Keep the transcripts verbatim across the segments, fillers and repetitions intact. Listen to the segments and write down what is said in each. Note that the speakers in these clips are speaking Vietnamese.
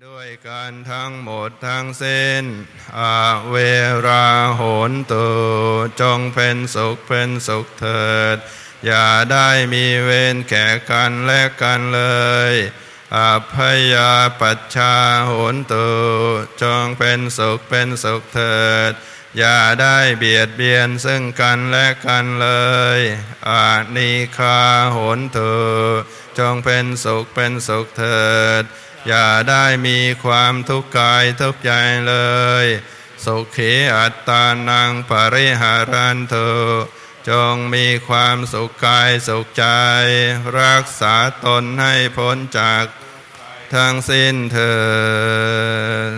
ด้วยกันทั้งหมดทั้งสิ้นอาเวราโหนตุจงเป็นสุขเป็นสุขเถิดอย่าได้มีเวรแก่กันและกันเลยอาพยาปัชชาโหนตุจงเป็นสุขเป็นสุขเถิดอย่าได้เบียดเบียนซึ่งกันและกันเลยอานิคาโหนตุจงเป็นสุขเป็นสุขเถิดอย่าได้มีความทุกข์กายทุกข์ใจเลยสุขีอัตตานังปริหารันตุจงมีความสุขกายสุขใจรักษาตนให้พ้นจากทั้งสิ้นเถิด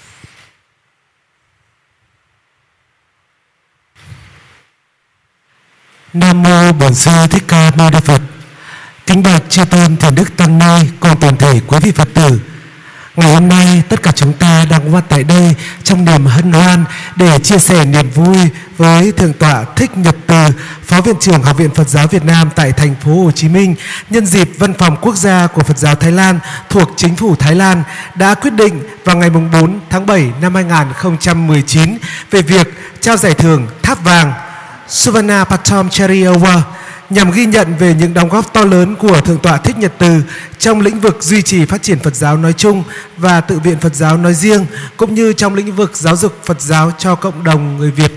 Nam mô Bổn Sư Thích Ca Mâu Ni Phật. Kính bạch chư tôn thiền đức tăng ni cùng toàn thể quý vị Phật tử. Ngày hôm nay tất cả chúng ta đang có mặt tại đây trong niềm hân hoan để chia sẻ niềm vui với Thượng tọa Thích Nhật Từ, Phó Viện trưởng Học viện Phật giáo Việt Nam tại thành phố Hồ Chí Minh, nhân dịp Văn phòng Quốc gia của Phật giáo Thái Lan thuộc Chính phủ Thái Lan đã quyết định vào ngày bốn tháng bảy năm hai nghìn không trăm mười chín về việc trao giải thưởng Tháp Vàng Suvarna Pathom Chari Award nhằm ghi nhận về những đóng góp to lớn của Thượng tọa Thích Nhật Từ trong lĩnh vực duy trì phát triển Phật giáo nói chung và Tự viện Phật giáo nói riêng, cũng như trong lĩnh vực giáo dục Phật giáo cho cộng đồng người Việt.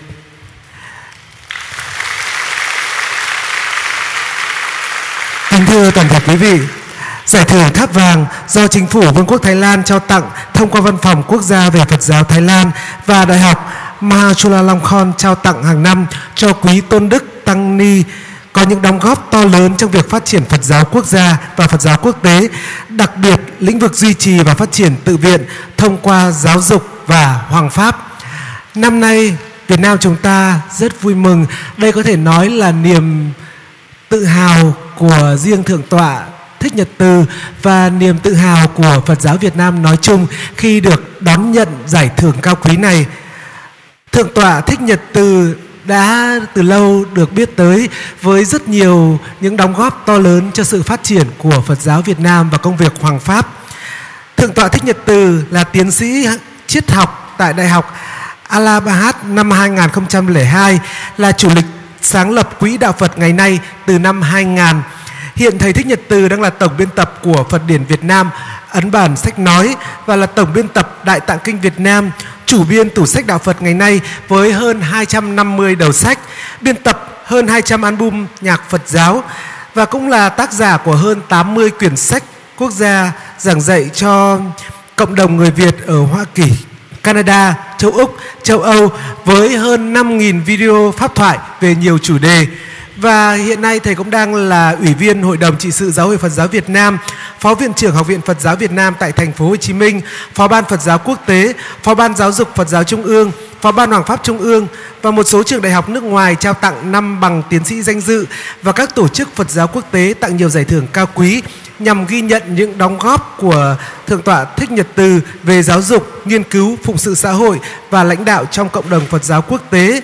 Kính thưa toàn thể quý vị, giải thưởng Tháp Vàng do Chính phủ Vương quốc Thái Lan trao tặng thông qua Văn phòng Quốc gia về Phật giáo Thái Lan và Đại học Mahachulalongkorn trao tặng hàng năm cho quý tôn đức tăng ni có những đóng góp to lớn trong việc phát triển Phật giáo quốc gia và Phật giáo quốc tế, đặc biệt lĩnh vực duy trì và phát triển tự viện thông qua giáo dục và hoàng pháp. Năm nay, Việt Nam chúng ta rất vui mừng. Đây có thể nói là niềm tự hào của riêng Thượng tọa Thích Nhật Từ và niềm tự hào của Phật giáo Việt Nam nói chung khi được đón nhận giải thưởng cao quý này. Thượng tọa Thích Nhật Từ đã từ lâu được biết tới với rất nhiều những đóng góp to lớn cho sự phát triển của Phật giáo Việt Nam và công việc hoàng pháp. Thượng tọa Thích Nhật Từ là tiến sĩ triết học tại Đại học Allahabad năm hai nghìn không trăm lẻ hai, là chủ lịch sáng lập Quỹ Đạo Phật ngày nay từ năm hai nghìn. Hiện thầy Thích Nhật Từ đang là tổng biên tập của Phật điển Việt Nam, ấn bản sách nói, và là tổng biên tập Đại Tạng Kinh Việt Nam, chủ biên tủ sách Đạo Phật ngày nay với hơn hai trăm năm mươi đầu sách, biên tập hơn hai trăm album nhạc Phật giáo, và cũng là tác giả của hơn tám mươi quyển sách quốc gia giảng dạy cho cộng đồng người Việt ở Hoa Kỳ, Canada, châu Úc, châu Âu với hơn năm nghìn video pháp thoại về nhiều chủ đề. Và hiện nay thầy cũng đang là Ủy viên Hội đồng Trị sự Giáo hội Phật giáo Việt Nam, Phó Viện trưởng Học viện Phật giáo Việt Nam tại thành phố Hồ Chí Minh, Phó ban Phật giáo Quốc tế, Phó ban Giáo dục Phật giáo Trung ương, Phó ban Hoàng pháp Trung ương, và một số trường đại học nước ngoài trao tặng năm bằng tiến sĩ danh dự, và các tổ chức Phật giáo quốc tế tặng nhiều giải thưởng cao quý nhằm ghi nhận những đóng góp của Thượng tọa Thích Nhật Từ về giáo dục, nghiên cứu, phụng sự xã hội và lãnh đạo trong cộng đồng Phật giáo quốc tế.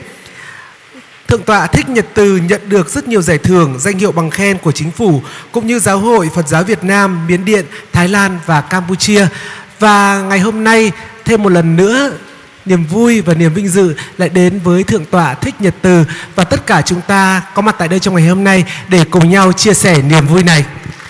Thượng tọa Thích Nhật Từ nhận được rất nhiều giải thưởng, danh hiệu bằng khen của chính phủ cũng như Giáo hội Phật giáo Việt Nam, Miến Điện, Thái Lan và Campuchia. Và ngày hôm nay thêm một lần nữa, niềm vui và niềm vinh dự lại đến với Thượng tọa Thích Nhật Từ, và tất cả chúng ta có mặt tại đây trong ngày hôm nay để cùng nhau chia sẻ niềm vui này.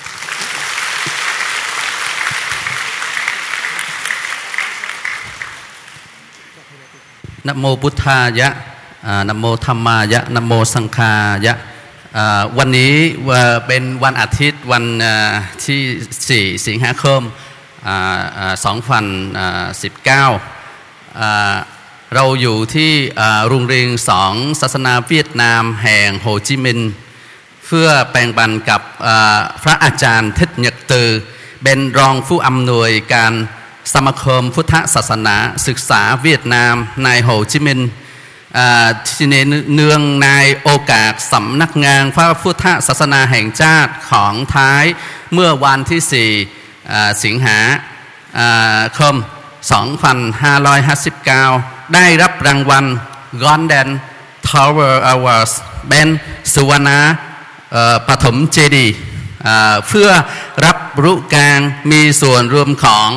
Nam mô Buddhaya, Nam mô Dhammaya, Nam mô Sanghaya. วันนี้เป็นวันอาทิตย์วันที่สี่สิงหาคมสองพันสิบเก้าเราอยู่ที่โรงเรียนสองศาสนาเวียดนามแห่งโฮจิมินห์เพื่อแบ่งปันกับพระอาจารย์ทิศnhật từเป็นรองผู้อำนวยการสมาคมพุทธศาสนาศึกษาเวียดนามในโฮจิมินห์ที่เนื่องในโอกาสสำนักงานพระพุทธศาสนาแห่งชาติของไทยเมื่อวันที่สี่สิงหาคมสองพันห้าร้อยห้าสิบเก้าได้รับรางวัล Golden Tower Awards เป็นสุวรรณปฐมเจดีย์เพื่อรับรู้การมีส่วนร่วมของ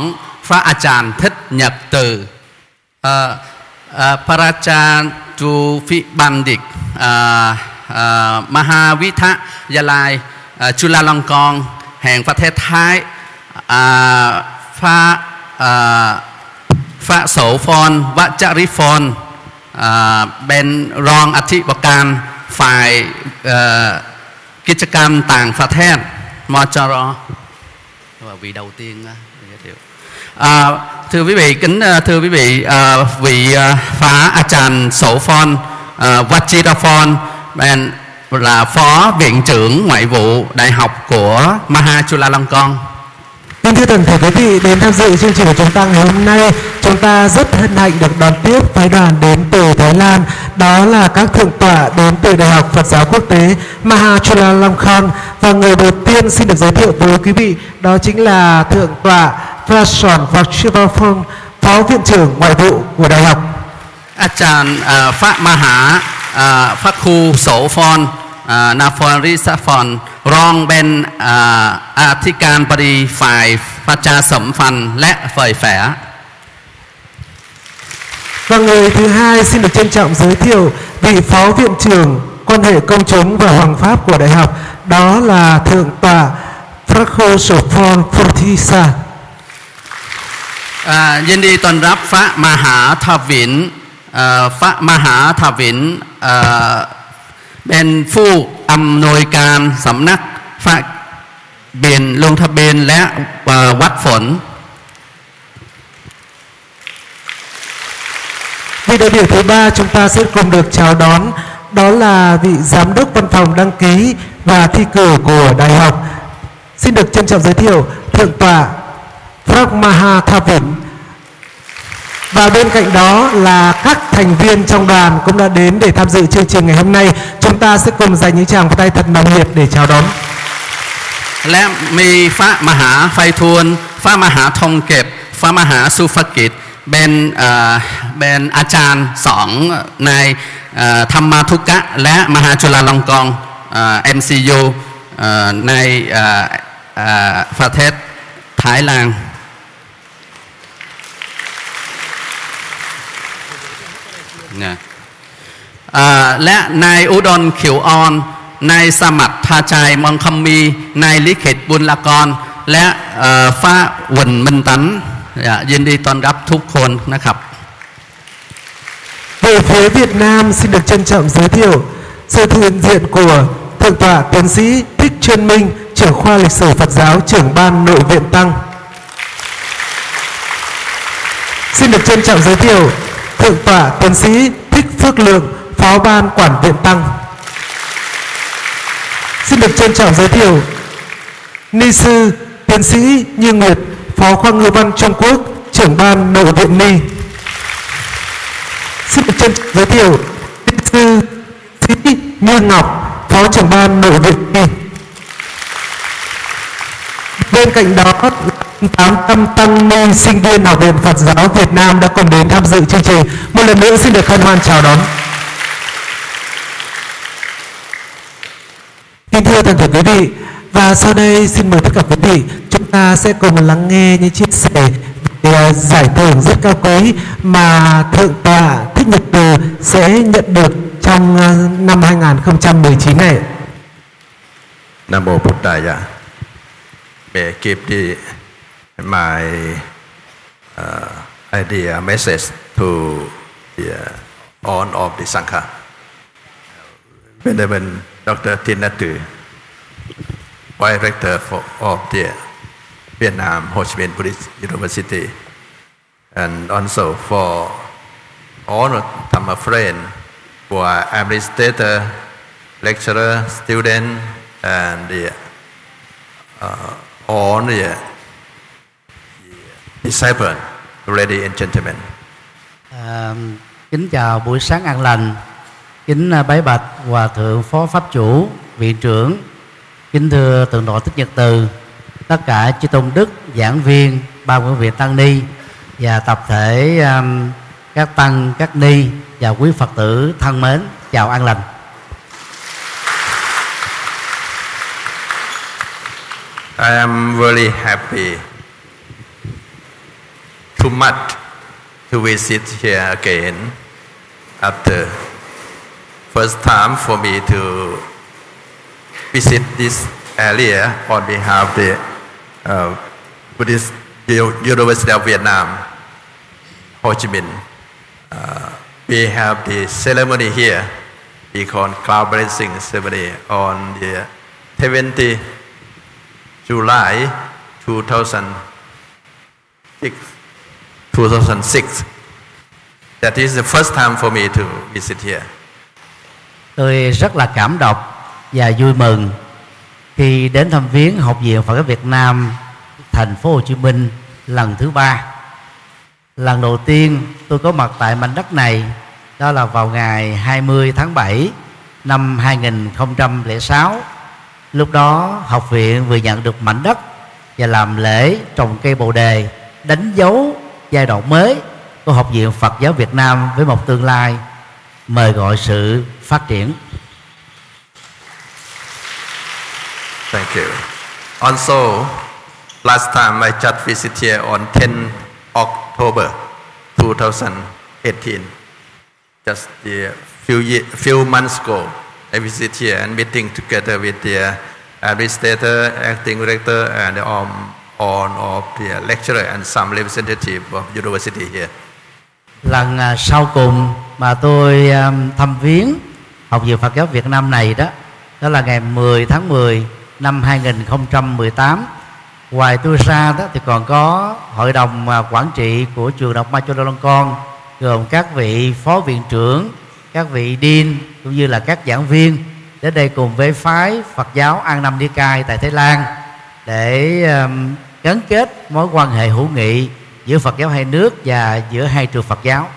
พระอาจารย์Thích Nhật Từ uh, uh, พระอาจารย์จูฟิบัณฑิต uh, uh, มหาวิทยาลัย uh, จุฬาลงกรณ์แห่งประเทศไทย uh, พระ uh, พระโสพรวจริพร uh, เป็นรองอธิการฝ่าย uh, กิจกรรมต่างประเทศมจรvị đầu tiên giới thiệu. À, thưa quý vị, kính thưa quý vị, à, vị phó A Chan Sổ Phon Vachiraphon là phó viện trưởng ngoại vụ đại học của Mahachulalongkorn. Kính thưa toàn thể quý vị đến tham dự chương trình của chúng ta ngày hôm nay, chúng ta rất hân hạnh được đón tiếp phái đoàn đến từ Thái Lan, đó là các thượng tọa đến từ Đại học Phật giáo Quốc tế Mahachulalongkorn. Và người đầu tiên xin được giới thiệu với quý vị đó chính là thượng tọa Prashon Vachiraphon, phó viện trưởng ngoại vụ của đại học. อาจารย์พระมหาพระครูโสพรนาฟอนริสฟอนรองเป็นอธิการบดีฝ่ายประชาสัมพันธ์และเผยแพร่ Và người thứ hai xin được trân trọng giới thiệu vị phó viện trưởng quan hệ công chúng và hoàng pháp của đại học, đó là thượng tọa Prakho Sophon Photisa. ยินดีต้อนรับพระมหาทวินพระมหาทวินเป็นผู้อำนวยการสำนักฝากเบียนลงทะเบียนและวัดฝน Vị đại biểu thứ ba chúng ta sẽ cùng được chào đón, đó là vị giám đốc văn phòng đăng ký và thi cử của đại học. Xin được trân trọng giới thiệu thượng tọa Phrak Maha Thavin. Và bên cạnh đó là các thành viên trong đoàn cũng đã đến để tham dự chương trình ngày hôm nay. Chúng ta sẽ cùng dành những tràng tay thật nồng nhiệt để chào đón. และมีพระมหาไฟทูลพระมหาทองเก็บพระมหาสุภกิจเป็นเป็นอาจารย์สองในธรรมาทุกะและมหาจุฬาลงกรณ์ เอ็ม ซี ยู ในประเทศไทยแลนด์ และนายอุดรเขียวอ่อนนายสมัครทาชัยมองคำมีนายลิขิตบุญละกรและฟ้าวุ่นมันตันยินดีต้อนรับทุกคนนะครับ Về phía Việt Nam xin được trân trọng giới thiệu sự hiện diện của thượng tọa tiến sĩ Thích Chuyên Minh, trưởng khoa lịch sử Phật giáo, trưởng ban nội viện tăng. Xin được trân trọng giới thiệu thượng tọa tiến sĩ Thích Phước Lượng, phó ban quản viện tăng. Xin được trân trọng giới thiệu ni sư tiến sĩ Như Nguyệt, phó khoa ngữ văn Trung Quốc, trưởng ban nội viện ni. Xin được trân trọng giới thiệu ni sư tiến sĩ Như Ngọc, phó trưởng ban nội viện ni. Bên cạnh đó, tám trăm tăng ni sinh viên Học viện Phật giáo Việt Nam đã cùng đến tham dự chương trình. Một lần nữa xin được hân hoan chào đón. Kính thưa toàn thể quý vị, và sau đây xin mời tất cả quý vị chúng ta sẽ cùng lắng nghe những chia sẻ về giải thưởng rất cao quý mà thượng tọa Thích Nhật Từ sẽ nhận được trong năm hai không một chín này. Nam mô Buddhaya. May I give the my uh, idea message to the uh, all of the Sangha. Venerable Doctor Thinattu, Director for, of the Vietnam Ho Chi Minh Buddhist University, and also for all of my friends who are administrator, lecturer, student, and the, uh, all the disciples, ladies and gentlemen. À, kính chào buổi sáng an lành. Kính bái bạch Hòa Thượng Phó Pháp Chủ, Viện trưởng. Kính thưa Thượng tọa Thích Nhật Từ, tất cả chư tôn đức, giảng viên, ban quản viện tăng ni và tập thể um, các tăng, các ni và quý Phật tử thân mến, chào an lành. I am very happy too much to visit here again after first time for me to visit this area on behalf of the uh, Buddhist University of Vietnam, Ho Chi Minh. Uh, we have the ceremony here, we call cloud blessing ceremony on the twentieth July two thousand six. That is the first time for me to visit here. Tôi rất là cảm động và vui mừng khi đến thăm viếng Học viện Phật giáo Việt Nam thành phố Hồ Chí Minh lần thứ ba. Lần đầu tiên tôi có mặt tại mảnh đất này đó là vào ngày hai mươi tháng bảy năm hai nghìn không trăm lẻ sáu. Lúc đó học viện vừa nhận được mảnh đất và làm lễ trồng cây bồ đề, đánh dấu giai đoạn mới của Học viện Phật giáo Việt Nam với một tương lai mời gọi sự phát triển. Thank you. Also, last time I just visited here on tenth October two thousand eighteen. Just a few year, few months ago, I visited here and meeting together with the administrator, acting director, and um, all of the lecturer and some representative of university here. Lần uh, sau cùng mà tôi um, thăm viếng Học viện Phật giáo Việt Nam này đó, đó là ngày mười tháng mười năm hai nghìn không trăm mười tám. Ngoài tôi ra đó thì còn có hội đồng uh, quản trị của trường Đại học Ma Chulalongkorn, gồm các vị phó viện trưởng, các vị dean cũng như là các giảng viên đến đây cùng với phái Phật giáo An Nam Ni Cai tại Thái Lan để um, gắn kết mối quan hệ hữu nghị giữa Phật giáo hai nước và giữa hai trường Phật giáo.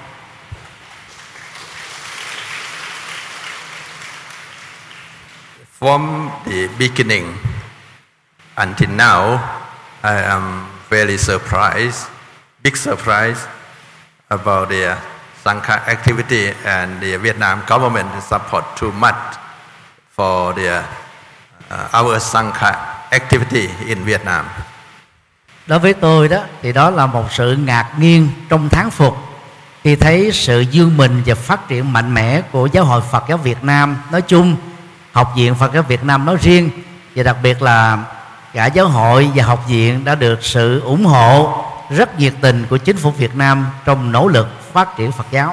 From the beginning until now, I am very surprised, big surprise about the Sangha activity and the Vietnam government support too much for the uh, our Sangha activity in Vietnam. Đối với tôi đó thì đó là một sự ngạc nhiên trong thán phục khi thấy sự vươn mình và phát triển mạnh mẽ của Giáo hội Phật giáo Việt Nam nói chung, Học viện Phật giáo Việt Nam nói riêng, và đặc biệt là cả giáo hội và học viện đã được sự ủng hộ rất nhiệt tình của chính phủ Việt Nam trong nỗ lực phát triển Phật giáo.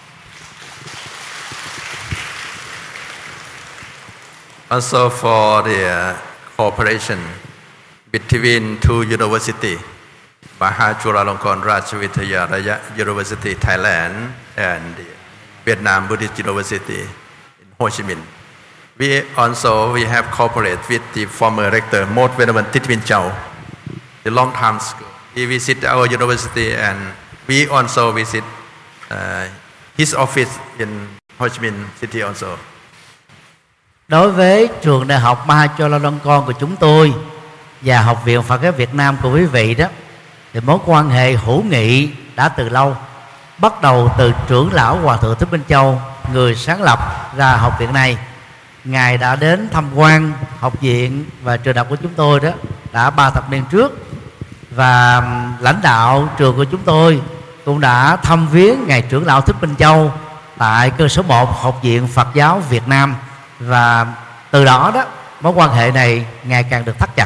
Also for the cooperation between two universities, Maha Chulalongkorn Rajavidyalaya University Thailand and the Vietnam Buddhist University in Ho Chi Minh. We also we have cooperated with the former rector, Most Venerable Thich Minh Châu, the long time ago. He visited our university and we also visit uh, his office in Ho Chi Minh City also. Đối với trường Đại học Maha Chulalongkorn của chúng tôi và Học viện Phật giáo Việt Nam của quý vị đó, thì mối quan hệ hữu nghị đã từ lâu, bắt đầu từ trưởng lão Hòa thượng Thích Minh Châu, người sáng lập ra học viện này. Ngài đã đến tham quan học viện và trường đại học của chúng tôi đó đã ba thập niên trước, và lãnh đạo trường của chúng tôi cũng đã thăm viếng ngài trưởng lão Thích Minh Châu tại cơ sở một Học viện Phật giáo Việt Nam, và từ đó đó mối quan hệ này ngày càng được thắt chặt.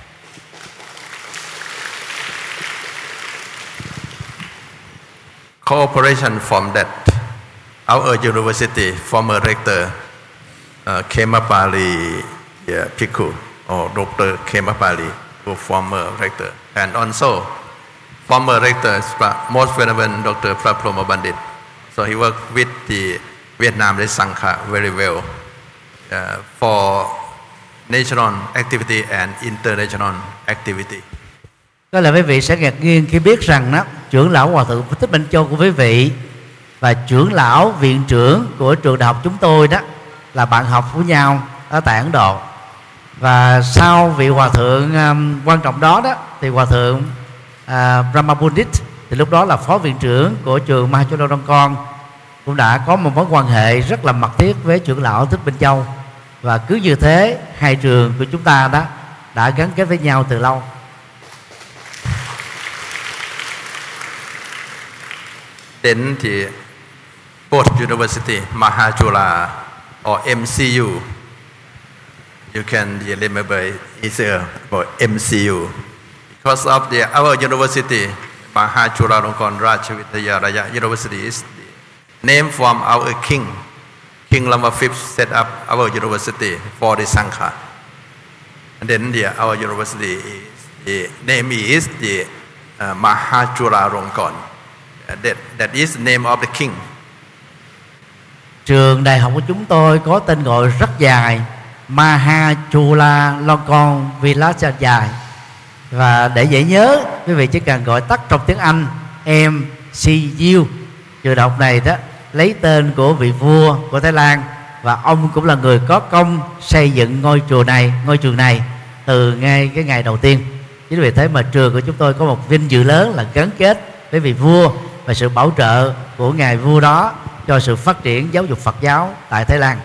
Cooperation from that, our university former rector uh, Khemapali yeah, Bhikkhu or Doctor Khemapali, who former rector, and also former rector Most Venerable Doctor Praplomo Bandit. So he worked with the Vietnamese Sangha very well uh, for national activity and international activity. Có lẽ quý vị sẽ ngạc nhiên khi biết rằng đó, trưởng lão Hòa thượng Thích Minh Châu của quý vị và trưởng lão viện trưởng của trường đại học chúng tôi đó là bạn học của nhau ở tại Ấn Độ. Và sau vị hòa thượng um, quan trọng đó đó thì hòa thượng uh, Brahma Pundit thì lúc đó là phó viện trưởng của trường Maha Chulalongkorn cũng đã có một mối quan hệ rất là mật thiết với trưởng lão Thích Minh Châu, và cứ như thế hai trường của chúng ta đó đã gắn kết với nhau từ lâu. Đến thì both university, Mahachula or M C U, you can remember easier about M C U. Because of the our university, Mahachula Rajavitaya University is the name from our king. King Lama fifth set up our university for the Sangha. And then the, our university is, the name is the uh, Mahachula Rongkon. Uh, that, that is the name of the king. Trường đại học của chúng tôi có tên gọi rất dài, Mahachula Longkorn Vilayat. Và để dễ nhớ, quý vị chỉ cần gọi tắt trong tiếng Anh M C U. Trường đại học này đó lấy tên của vị vua của Thái Lan, và ông cũng là người có công xây dựng ngôi chùa này, ngôi trường này từ ngay cái ngày đầu tiên. Chính vì thế mà trường của chúng tôi có một vinh dự lớn là gắn kết với vị vua và sự bảo trợ của ngài vua đó cho sự phát triển giáo dục Phật giáo tại Thái Lan.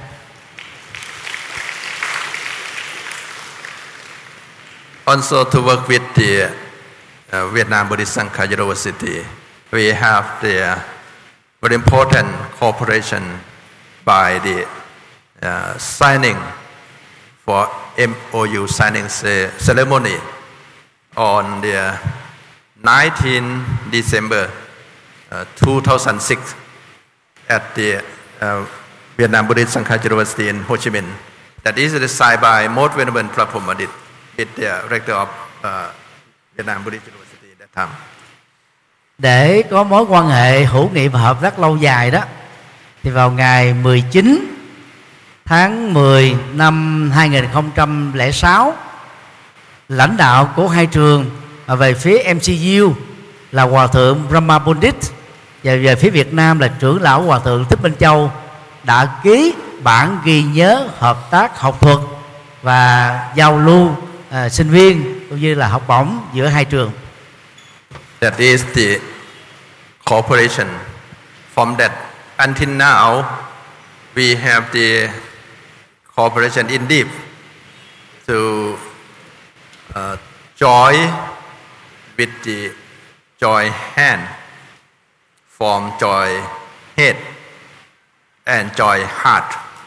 Also to work with the uh, Vietnam Buddhist Sangha University, we have the uh, very important cooperation by the uh, signing for M O U signing ceremony on the nineteenth December uh, two thousand six at the uh, Vietnam Buddhist Sangha University in Ho Chi Minh. That is decided by Most Venerable Prabhupada, with the rector of uh, Vietnam Buddhist University at that time. Để có mối quan hệ hữu nghị và hợp tác lâu dài đó, thì vào ngày mười chín tháng mười năm hai nghìn không trăm lẻ sáu, lãnh đạo của hai trường về phía M C U là Hòa thượng Brahma Pundit và về phía Việt Nam là trưởng lão Hòa thượng Thích Minh Châu đã ký bản ghi nhớ hợp tác học thuật và giao lưu à, sinh viên cũng như là học bổng giữa hai trường. That is the cooperation. From that until now, we have the cooperation in deep to uh, join with the joy hand, from joy head and joy heart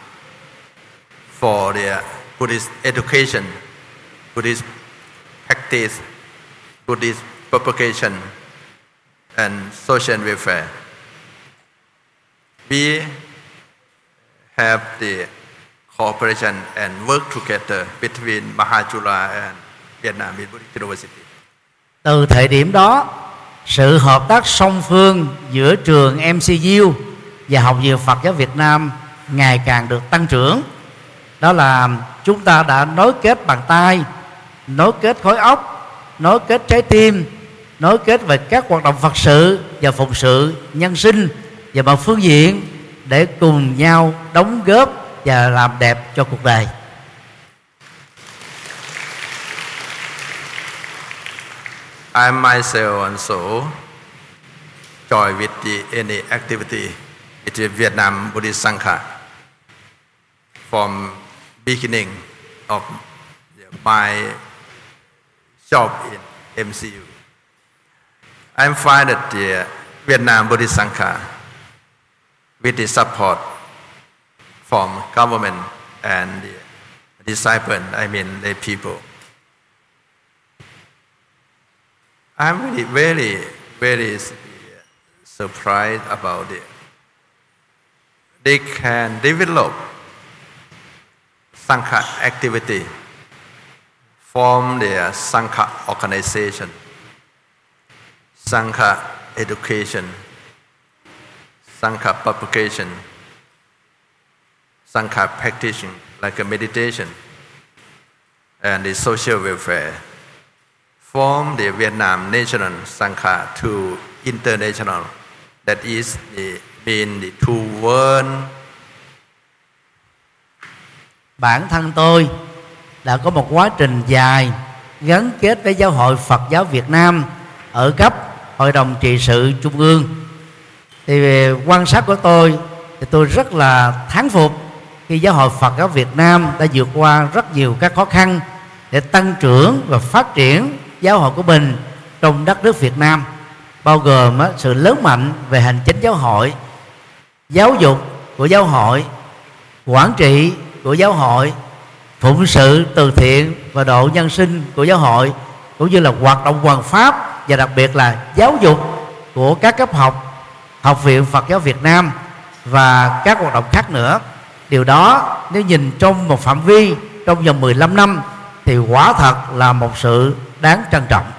for the Buddhist education, Buddhist practice, Buddhist propagation and social welfare. We have the cooperation and work together between Mahachula and Vietnam Buddhist University. Từ thời điểm đó, sự hợp tác song phương giữa trường M C U và Học viện Phật giáo Việt Nam ngày càng được tăng trưởng. Đó là chúng ta đã nối kết bàn tay, nối kết khối óc, nối kết trái tim, nối kết về các hoạt động Phật sự và phụng sự nhân sinh và mọi phương diện để cùng nhau đóng góp và làm đẹp cho cuộc đời. I myself also join with the any activity with the Vietnam Buddhist Sangha from beginning of my job in M C U. I'm fine that the Vietnam Buddhist Sangha, with the support from government and the disciples, I mean the people. I'm really very, very surprised about it. They can develop Sangha activity, form their Sangha organization, Sangha education, Sangha propagation, Sangha practice like a meditation, and the social welfare. From the Vietnam National Sangha to international, that is the mean the two world. Bản thân tôi đã có một quá trình dài gắn kết với Giáo hội Phật giáo Việt Nam ở cấp Hội đồng trị sự Trung ương. Thì về quan sát của tôi thì tôi rất là thán phục khi Giáo hội Phật giáo Việt Nam đã vượt qua rất nhiều các khó khăn để tăng trưởng và phát triển giáo hội của mình trong đất nước Việt Nam. bao gồm á, sự lớn mạnh về hành chính giáo hội, giáo dục của giáo hội, quản trị của giáo hội, phụng sự từ thiện và độ nhân sinh của giáo hội, cũng như là hoạt động hoàn pháp và đặc biệt là giáo dục của các cấp học, Học viện Phật giáo Việt Nam và các hoạt động khác nữa. Điều đó nếu nhìn trong một phạm vi trong vòng mười lăm năm thì quả thật là một sự đáng trân trọng.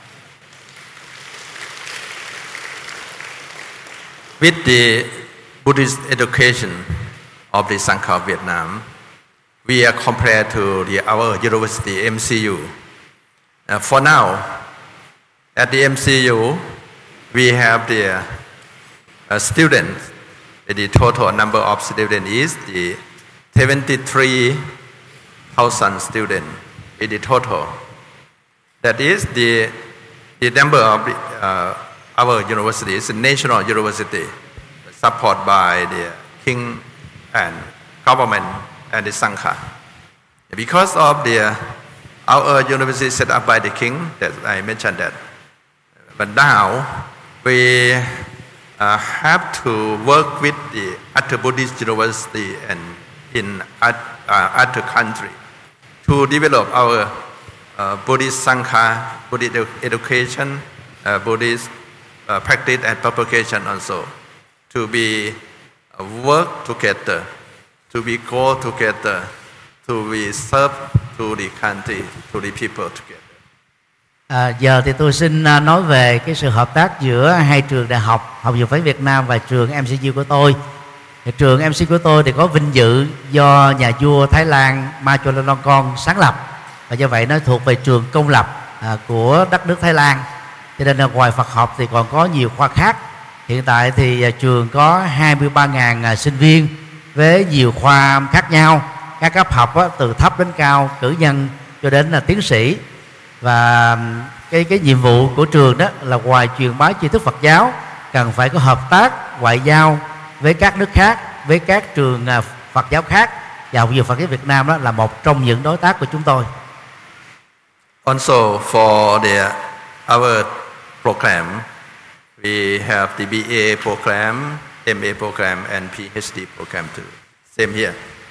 With the Buddhist education of the Sangha of Vietnam, we are compared to the, our university M C U. Uh, for now, at the M C U, we have the uh, students. The total number of students is the seventy-three thousand students in the total. That is the the number of the, uh, our university is a national university, supported by the king and government and the Sangha. Because of the our university set up by the king, that I mentioned that. But now we uh, have to work with the other Buddhist university and in uh, other country to develop our uh, Buddhist Sangha, Buddhist education, uh, Buddhist uh, practice and publication also, to be uh, work together, to be go together, to be serve to the country, to the people together. À, giờ thì tôi xin nói về cái sự hợp tác giữa hai trường đại học, Học viện Phật giáo Việt Nam và trường M C U của tôi. Thì trường M C U của tôi thì có vinh dự do nhà vua Thái Lan Ma Chulalongkorn sáng lập, và do vậy nó thuộc về trường công lập à, của đất nước Thái Lan. Cho nên là ngoài Phật học thì còn có nhiều khoa khác. Hiện tại thì à, trường có hai mươi ba nghìn à, sinh viên với nhiều khoa khác nhau, các cấp học á, từ thấp đến cao, cử nhân cho đến là tiến sĩ. Và cái cái nhiệm vụ của trường đó là ngoài truyền bá tri thức Phật giáo, cần phải có hợp tác ngoại giao với các nước khác, với các trường Phật giáo khác, và Học viện Phật giáo Việt Nam đó là một trong những đối tác của chúng tôi. Also for the our program, we have the B A program, M A program and P H D program too. Same here.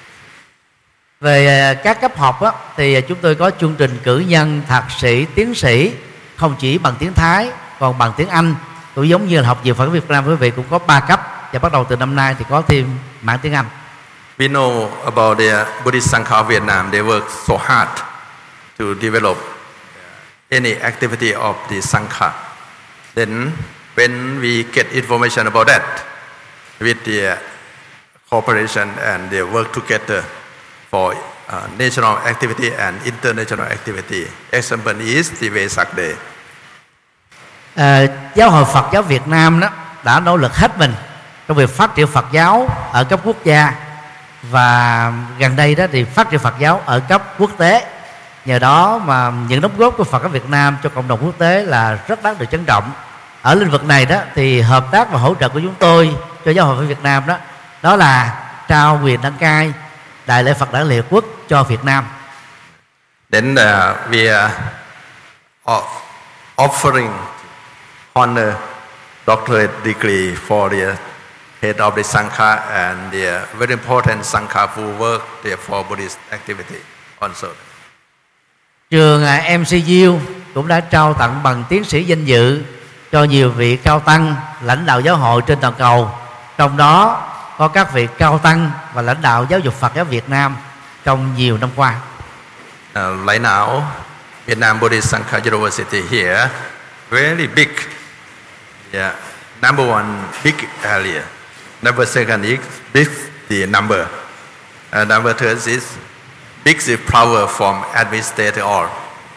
Về các cấp học á, thì chúng tôi có chương trình cử nhân, thạc sĩ, tiến sĩ, không chỉ bằng tiếng Thái, còn bằng tiếng Anh. Cũng giống như là Học viện Phật giáo Việt Nam, quý vị cũng có ba cấp, và bắt đầu từ năm nay thì có thêm mảng tiếng Anh. We know about the Buddhist Sangha of Vietnam. They work so hard to develop any activity of the Sangha. Then when we get information about that with the cooperation and they work together for uh, national activity and international activity. Example is the Vesak Day. À, Giáo hội Phật giáo Việt Nam đó đã nỗ lực hết mình trong việc phát triển Phật giáo ở cấp quốc gia, và gần đây đó thì phát triển Phật giáo ở cấp quốc tế. Nhờ đó mà những đóng góp của Phật giáo Việt Nam cho cộng đồng quốc tế là rất đáng được trân trọng. Ở lĩnh vực này đó thì hợp tác và hỗ trợ của chúng tôi cho Giáo hội Phật Việt Nam đó đó là trao quyền đăng cai Đại lễ Phật Đản Liệt Quốc cho Việt Nam. Then uh, we are uh, offering honor doctorate degree for the head of the Sangha and the very important Sangha who work there for Buddhist activity also. Trường M C U cũng đã trao tặng bằng tiến sĩ danh dự cho nhiều vị cao tăng, lãnh đạo giáo hội trên toàn cầu, trong đó có các vị cao tăng và lãnh đạo giáo dục Phật giáo Việt Nam trong nhiều năm qua. Uh, right now, Vietnam Buddhist Sangha University here, very big. Yeah, number one big area. Number second is big the number. Uh, number third is big the power from administrator all.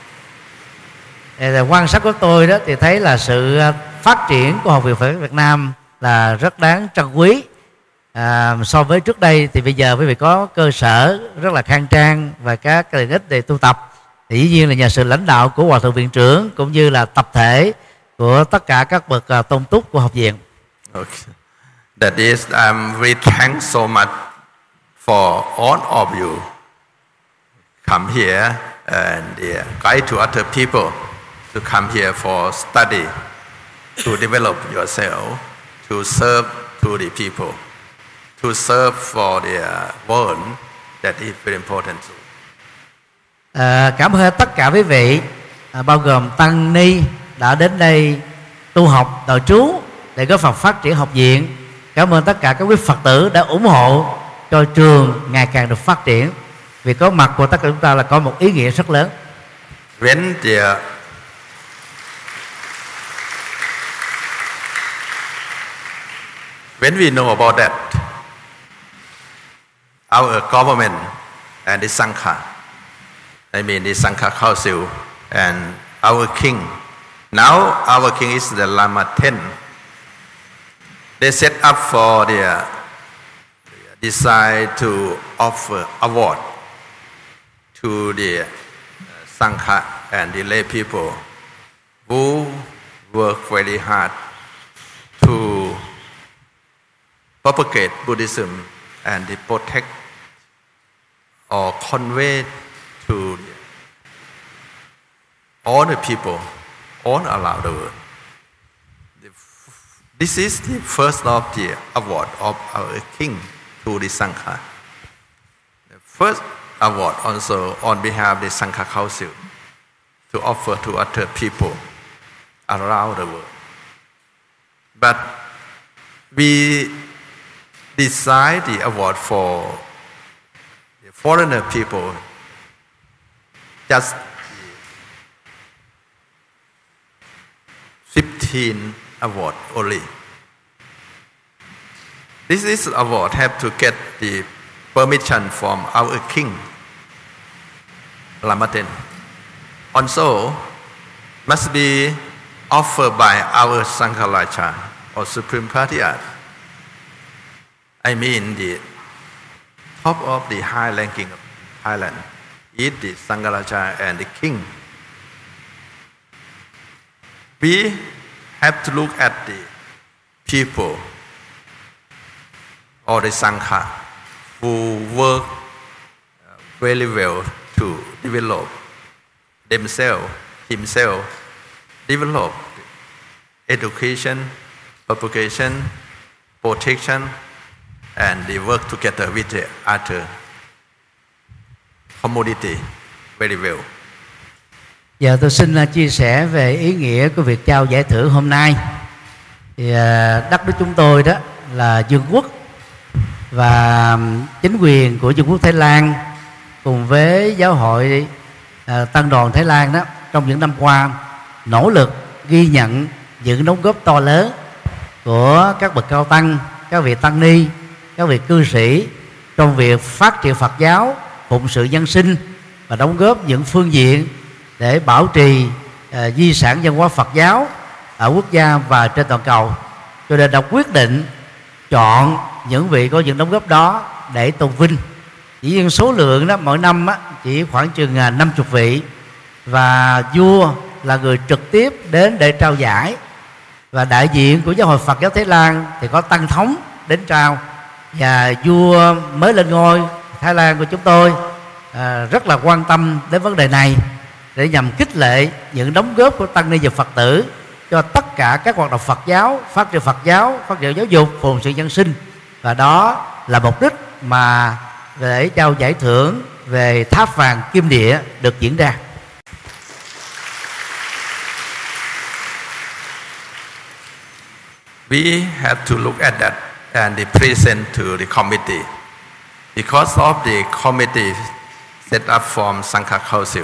Để quan sát của tôi đó thì thấy là sự phát triển của Học viện Phật giáo Việt Nam là rất đáng trân quý. À, so với trước đây thì bây giờ quý vị có cơ sở rất là khang trang và các tiện ích để tu tập, thì dĩ nhiên là nhờ sự lãnh đạo của Hòa thượng viện trưởng cũng như là tập thể của tất cả các bậc uh, tôn túc của học viện. Okay. That is, I'm very thankful so much for all of you come here and uh, guide to other people to come here for study to develop yourself, to serve to the people, to serve for the world. That is very important. À, cảm ơn tất cả quý vị, à, bao gồm tăng ni đã đến đây tu học nội trú để góp phần phát triển học viện. Cảm ơn tất cả các quý Phật tử đã ủng hộ cho trường ngày càng được phát triển. Việc có mặt của tất cả chúng ta là có một ý nghĩa rất lớn. When the When we know about that, our government and the Sangha, I mean the Sangha Council and our king, now our king is the Lama ten. They set up for the decide to offer award to the Sangha and the lay people who work very hard to propagate Buddhism and to protect or convey to all the people all around the world. This is the first of the award of our king to the Sangha. The first award also on behalf of the Sangha Council to offer to other people around the world. But we decide the award for the foreigner people just fifteen award only. This is award have to get the permission from our king, Lama ten. Also, must be offered by our Sangharaja or Supreme Patriarch. I mean the top of the high ranking of Thailand is the Sangharaja and the king. We have to look at the people or the Sangha who work very well to develop themselves, himself, develop education, propagation, protection, and they work together with the other community very well. Giờ tôi xin chia sẻ về ý nghĩa của việc trao giải thưởng hôm nay. Thì đất nước chúng tôi đó là vương quốc, và chính quyền của vương quốc Thái Lan cùng với giáo hội Tăng đoàn Thái Lan đó trong những năm qua nỗ lực ghi nhận những đóng góp to lớn của các bậc cao tăng, các vị tăng ni, các vị cư sĩ trong việc phát triển Phật giáo, phụng sự dân sinh và đóng góp những phương diện để bảo trì uh, di sản văn hóa Phật giáo ở quốc gia và trên toàn cầu. Cho nên đã quyết định chọn những vị có những đóng góp đó để tôn vinh. Chỉ riêng số lượng đó mỗi năm á, chỉ khoảng chừng năm mươi vị, và vua là người trực tiếp đến để trao giải, và đại diện của giáo hội Phật giáo Thái Lan thì có tăng thống đến trao, và vua mới lên ngôi Thái Lan của chúng tôi à, rất là quan tâm đến vấn đề này để nhằm khích lệ những đóng góp của tăng ni và Phật tử cho tất cả các hoạt động Phật giáo, phát triển Phật giáo, phát triển giáo dục, phụng sự dân sinh. Và đó là mục đích mà để trao giải thưởng về tháp vàng kim địa được diễn ra. We have to look at that and present to the committee. Because of the committee set up from Sangha Council,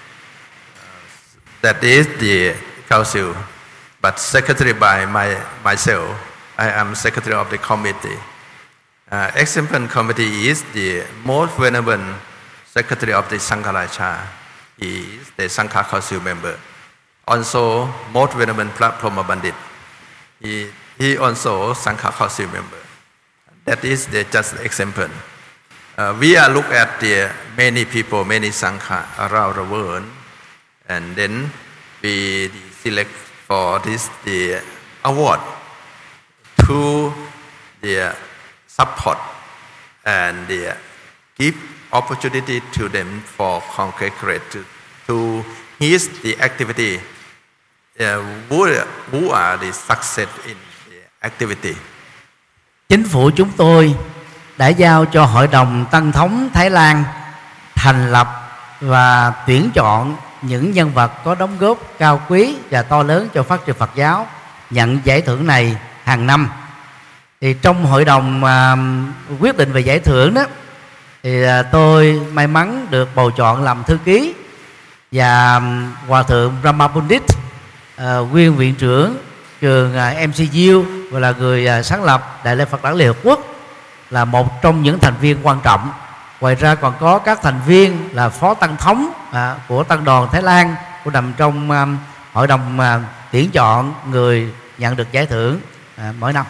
that is the council, but secretary by my, myself, I am secretary of the committee. Uh, Exemption committee is the most venerable secretary of the Sangharaja. He is the Sangha Council member. Also, most venerable Prabhupada Bandit. He, he also Sangha Council member. That is the just example. Uh, we are look at the many people, many Sangha around the world, and then we select for this the award to the support and the give opportunity to them for congregate to, to his the activity uh, who, who are the success in the activity? Chính phủ chúng tôi đã giao cho Hội đồng Tăng thống Thái Lan thành lập và tuyển chọn những nhân vật có đóng góp cao quý và to lớn cho phát triển Phật giáo nhận giải thưởng này hàng năm. Thì trong hội đồng à, quyết định về giải thưởng đó, thì à, tôi may mắn được bầu chọn làm thư ký, và Hòa thượng Brahma Pundit, à, nguyên viện trưởng trường à, em xê u và là người à, sáng lập Đại lễ Phật đản Liên Hợp Quốc, là một trong những thành viên quan trọng. Ngoài ra còn có các thành viên là phó tăng thống à, của tăng đoàn Thái Lan, của nằm trong à, hội đồng à, tuyển chọn người nhận được giải thưởng à, mỗi năm.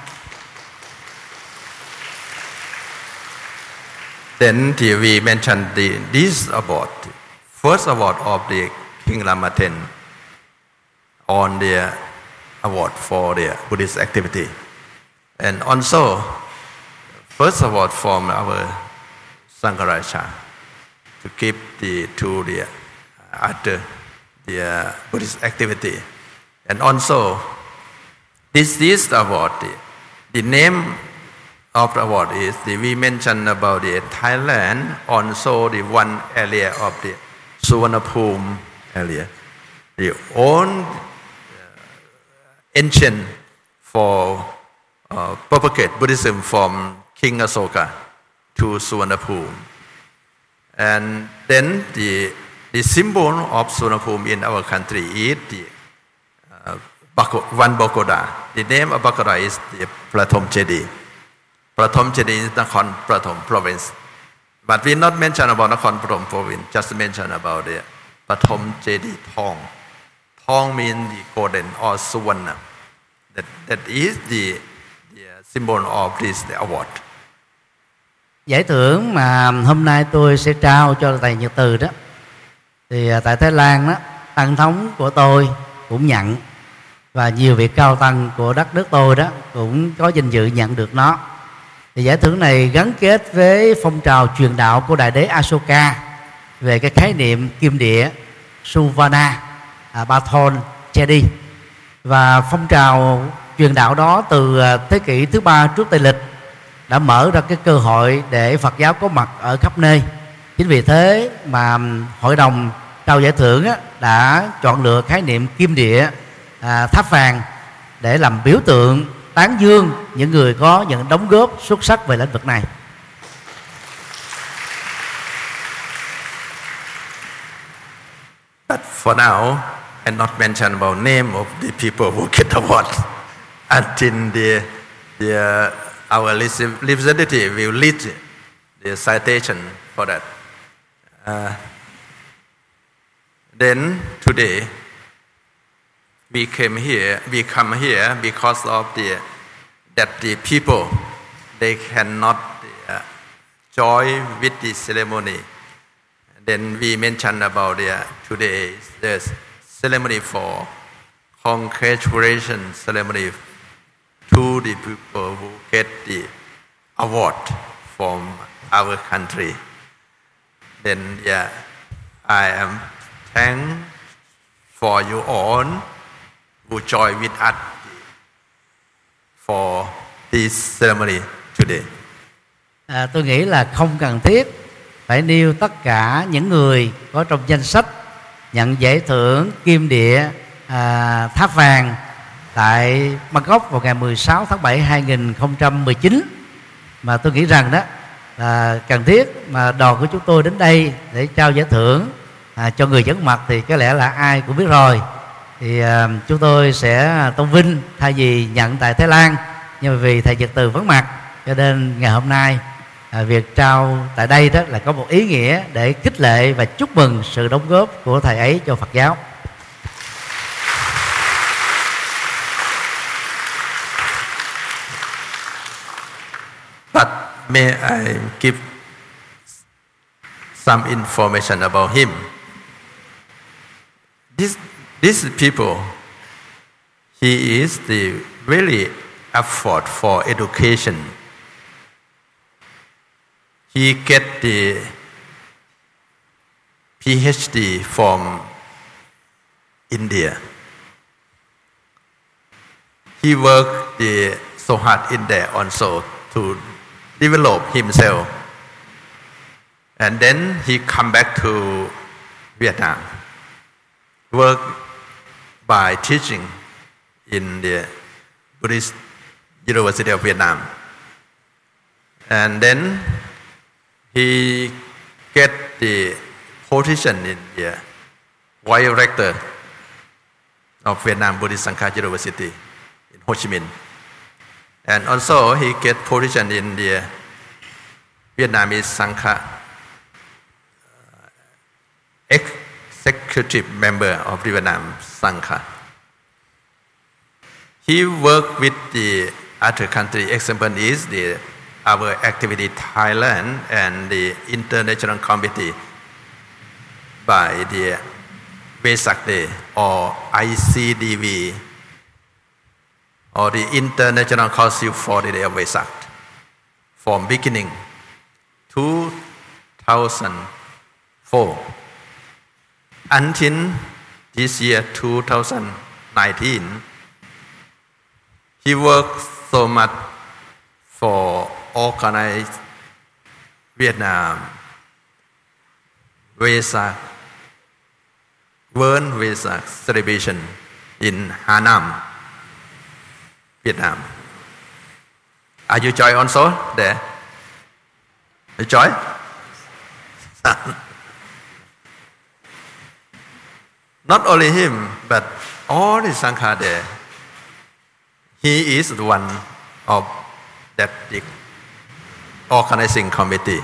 Then the, we mentioned the, this award, first award of the King Lama X on the award for the Buddhist activity. And also, first award from our Sangaraja to keep the to the other the uh, Buddhist activity. And also, this is the award. The, the name of the award is the, we mentioned about the Thailand, also the one area of the Suvarnabhumi area, the own uh, ancient for uh, propagate Buddhism from King Asoka to Suvarnabhumi. And then the, the symbol of Suvarnabhumi in our country is the uh, Bako, one Bakoda. The name of Bakoda is the Prathom Chedi. Prathom Chedi is Nakhon Prathom province. But we not mention about Nakhon Prathom province, just mention about the Prathom Chedi Thong. Thong means the golden or Suvarna. That, that is the, the symbol of this the award. Giải thưởng mà hôm nay tôi sẽ trao cho thầy Nhật Từ đó, thì tại Thái Lan đó, tăng thống của tôi cũng nhận, và nhiều vị cao tăng của đất nước tôi đó cũng có vinh dự nhận được nó. Thì giải thưởng này gắn kết với phong trào truyền đạo của Đại đế Asoka về cái khái niệm kim địa Suvarna à, Bathon Chedi, và phong trào truyền đạo đó từ thế kỷ thứ ba trước Tây lịch đã mở ra cái cơ hội để Phật giáo có mặt ở khắp nơi. Chính vì thế mà hội đồng trao giải thưởng á, đã chọn lựa khái niệm kim địa à, tháp vàng để làm biểu tượng tán dương những người có những đóng góp xuất sắc về lĩnh vực này. But for now, I not mention about name of the people who get award until the the uh, our representative will lead the citation for that. Uh, then today we came here. We come here because of the that the people they cannot uh, join with the ceremony. Then we mentioned about the uh, today the ceremony for congratulation ceremony to the people who get the award from our country. Then yeah, I am thankful for you all who join with us for this ceremony today. À, tôi nghĩ là không cần thiết phải nêu tất cả những người có trong danh sách nhận giải thưởng kim địa à, tháp vàng tại Bangkok vào ngày mười sáu tháng bảy hai nghìn không trăm mười chín, mà tôi nghĩ rằng đó là cần thiết mà đoàn của chúng tôi đến đây để trao giải thưởng à, cho người vắng mặt thì có lẽ là ai cũng biết rồi. Thì à, chúng tôi sẽ tôn vinh thay vì nhận tại Thái Lan, nhưng mà vì thầy Nhật Từ vắng mặt cho nên ngày hôm nay à, việc trao tại đây đó là có một ý nghĩa để khích lệ và chúc mừng sự đóng góp của thầy ấy cho Phật giáo. But may I give some information about him? This, these people, he is the really effort for education. He get the PhD from India. he worked the, so hard in there also to develop himself. And then he come back to Vietnam, work by teaching in the Buddhist University of Vietnam. And then he get the position in the Vice Rector of Vietnam Buddhist Sangha University in Ho Chi Minh. And also he get position in the Vietnamese Sangha uh, executive member of the Vietnam Sangha. He worked with the other country. Example is the our activity Thailand and the international committee by the Vesak Day or I C D V or the International Council for the Day of Vesak from beginning two thousand four until this year two thousand nineteen. He worked so much for organize Vietnam Vesak World Vesak celebration in Hà Nam, Vietnam. Are you joy also there? You joy? Not only him, but all the Sangha there. He is the one of that the organizing committee.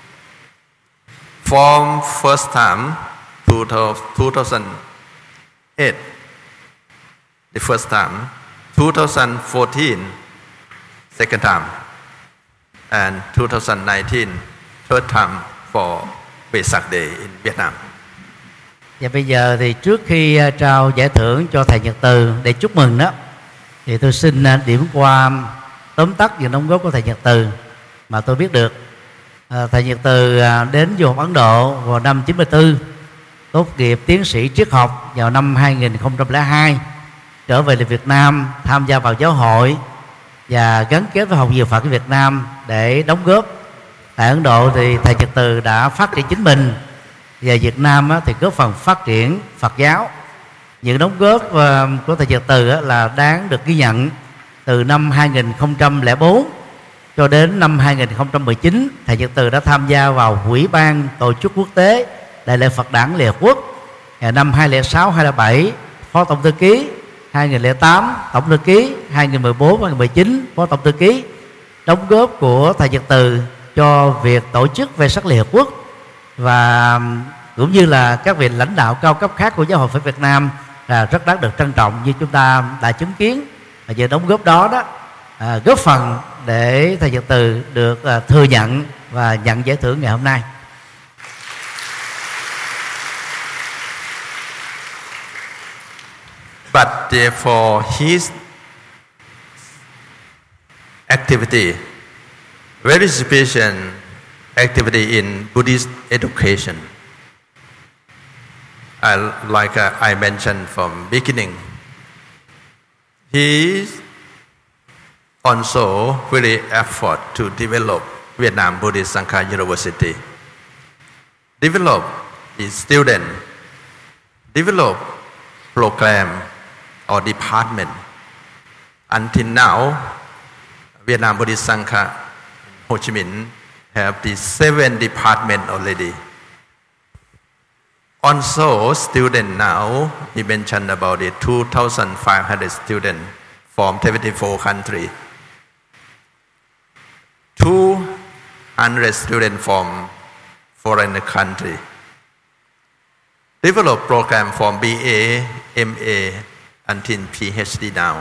From first time, two thousand eight, the first time, two thousand fourteen, second time, and two thousand nineteen, third time for Vesak Day in Vietnam. Và bây giờ thì trước khi trao giải thưởng cho thầy Nhật Từ để chúc mừng đó, thì tôi xin điểm qua tóm tắt những đóng góp của thầy Nhật Từ mà tôi biết được. À, thầy Nhật Từ đến du học Ấn Độ vào năm chín mươi tư, tốt nghiệp tiến sĩ triết học vào năm hai nghìn không trăm lẻ hai, trở về lại Việt Nam tham gia vào giáo hội và gắn kết với Học viện Phật Việt Nam để đóng góp. Tại Ấn Độ thì thầy Nhật Từ đã phát triển chính mình, và Việt Nam thì góp phần phát triển Phật giáo. Những đóng góp của thầy Nhật Từ là đáng được ghi nhận. Từ năm hai nghìn không trăm lẻ bốn cho đến năm hai nghìn không trăm mười chín, thầy Nhật Từ đã tham gia vào Ủy ban Tổ chức Quốc tế Đại lễ Phật Đản Liên Hợp Quốc. Năm hai nghìn không trăm lẻ sáu hai nghìn không trăm lẻ bảy, Phó Tổng Thư ký. Hai nghìn không trăm lẻ tám, Tổng Thư ký. Hai nghìn không trăm mười bốn hai nghìn không trăm mười chín, Phó Tổng Thư ký. Đóng góp của thầy Nhật Từ cho việc tổ chức Vesak Liên Hợp Quốc và cũng như là các vị lãnh đạo cao cấp khác của Giáo hội Phật Việt Nam là rất đáng được trân trọng, như chúng ta đã chứng kiến. Và về đóng góp đó đó à, góp phần để thầy Nhật Từ được à, thừa nhận và nhận giải thưởng ngày hôm nay. But uh, for his activity, very special activity in Buddhist education, I, like uh, I mentioned from beginning, he also really effort to develop Vietnam Buddhist Sangha University, develop the student, develop program or department. Until now, Vietnam Buddhist Sangha Ho Chi Minh have the seven department already. Also, student now, he mentioned about the two thousand five hundred students from twenty-four countries. two hundred students from foreign country. Develop program from B A, M A until P H D now.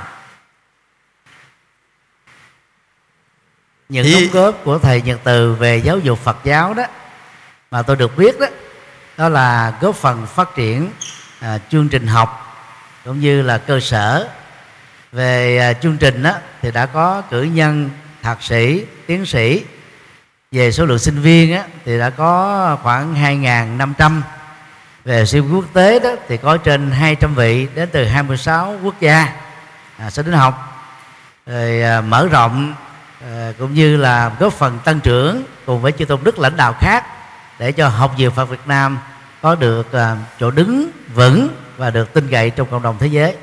Những đóng góp của thầy Nhật Từ về giáo dục Phật giáo đó mà tôi được biết đó, đó là góp phần phát triển à, chương trình học cũng như là cơ sở. Về à, chương trình đó, thì đã có cử nhân, thạc sĩ, tiến sĩ. Về số lượng sinh viên á, thì đã có khoảng hai nghìn năm trăm. Về sinh viên quốc tế đó, thì có trên hai trăm vị đến từ hai mươi sáu quốc gia à, sẽ đến học. rồi à, mở rộng à, cũng như là góp phần tăng trưởng cùng với chư tôn đức lãnh đạo khác để cho Học viện Phật Việt Nam có được à, chỗ đứng vững và được tin cậy trong cộng đồng thế giới.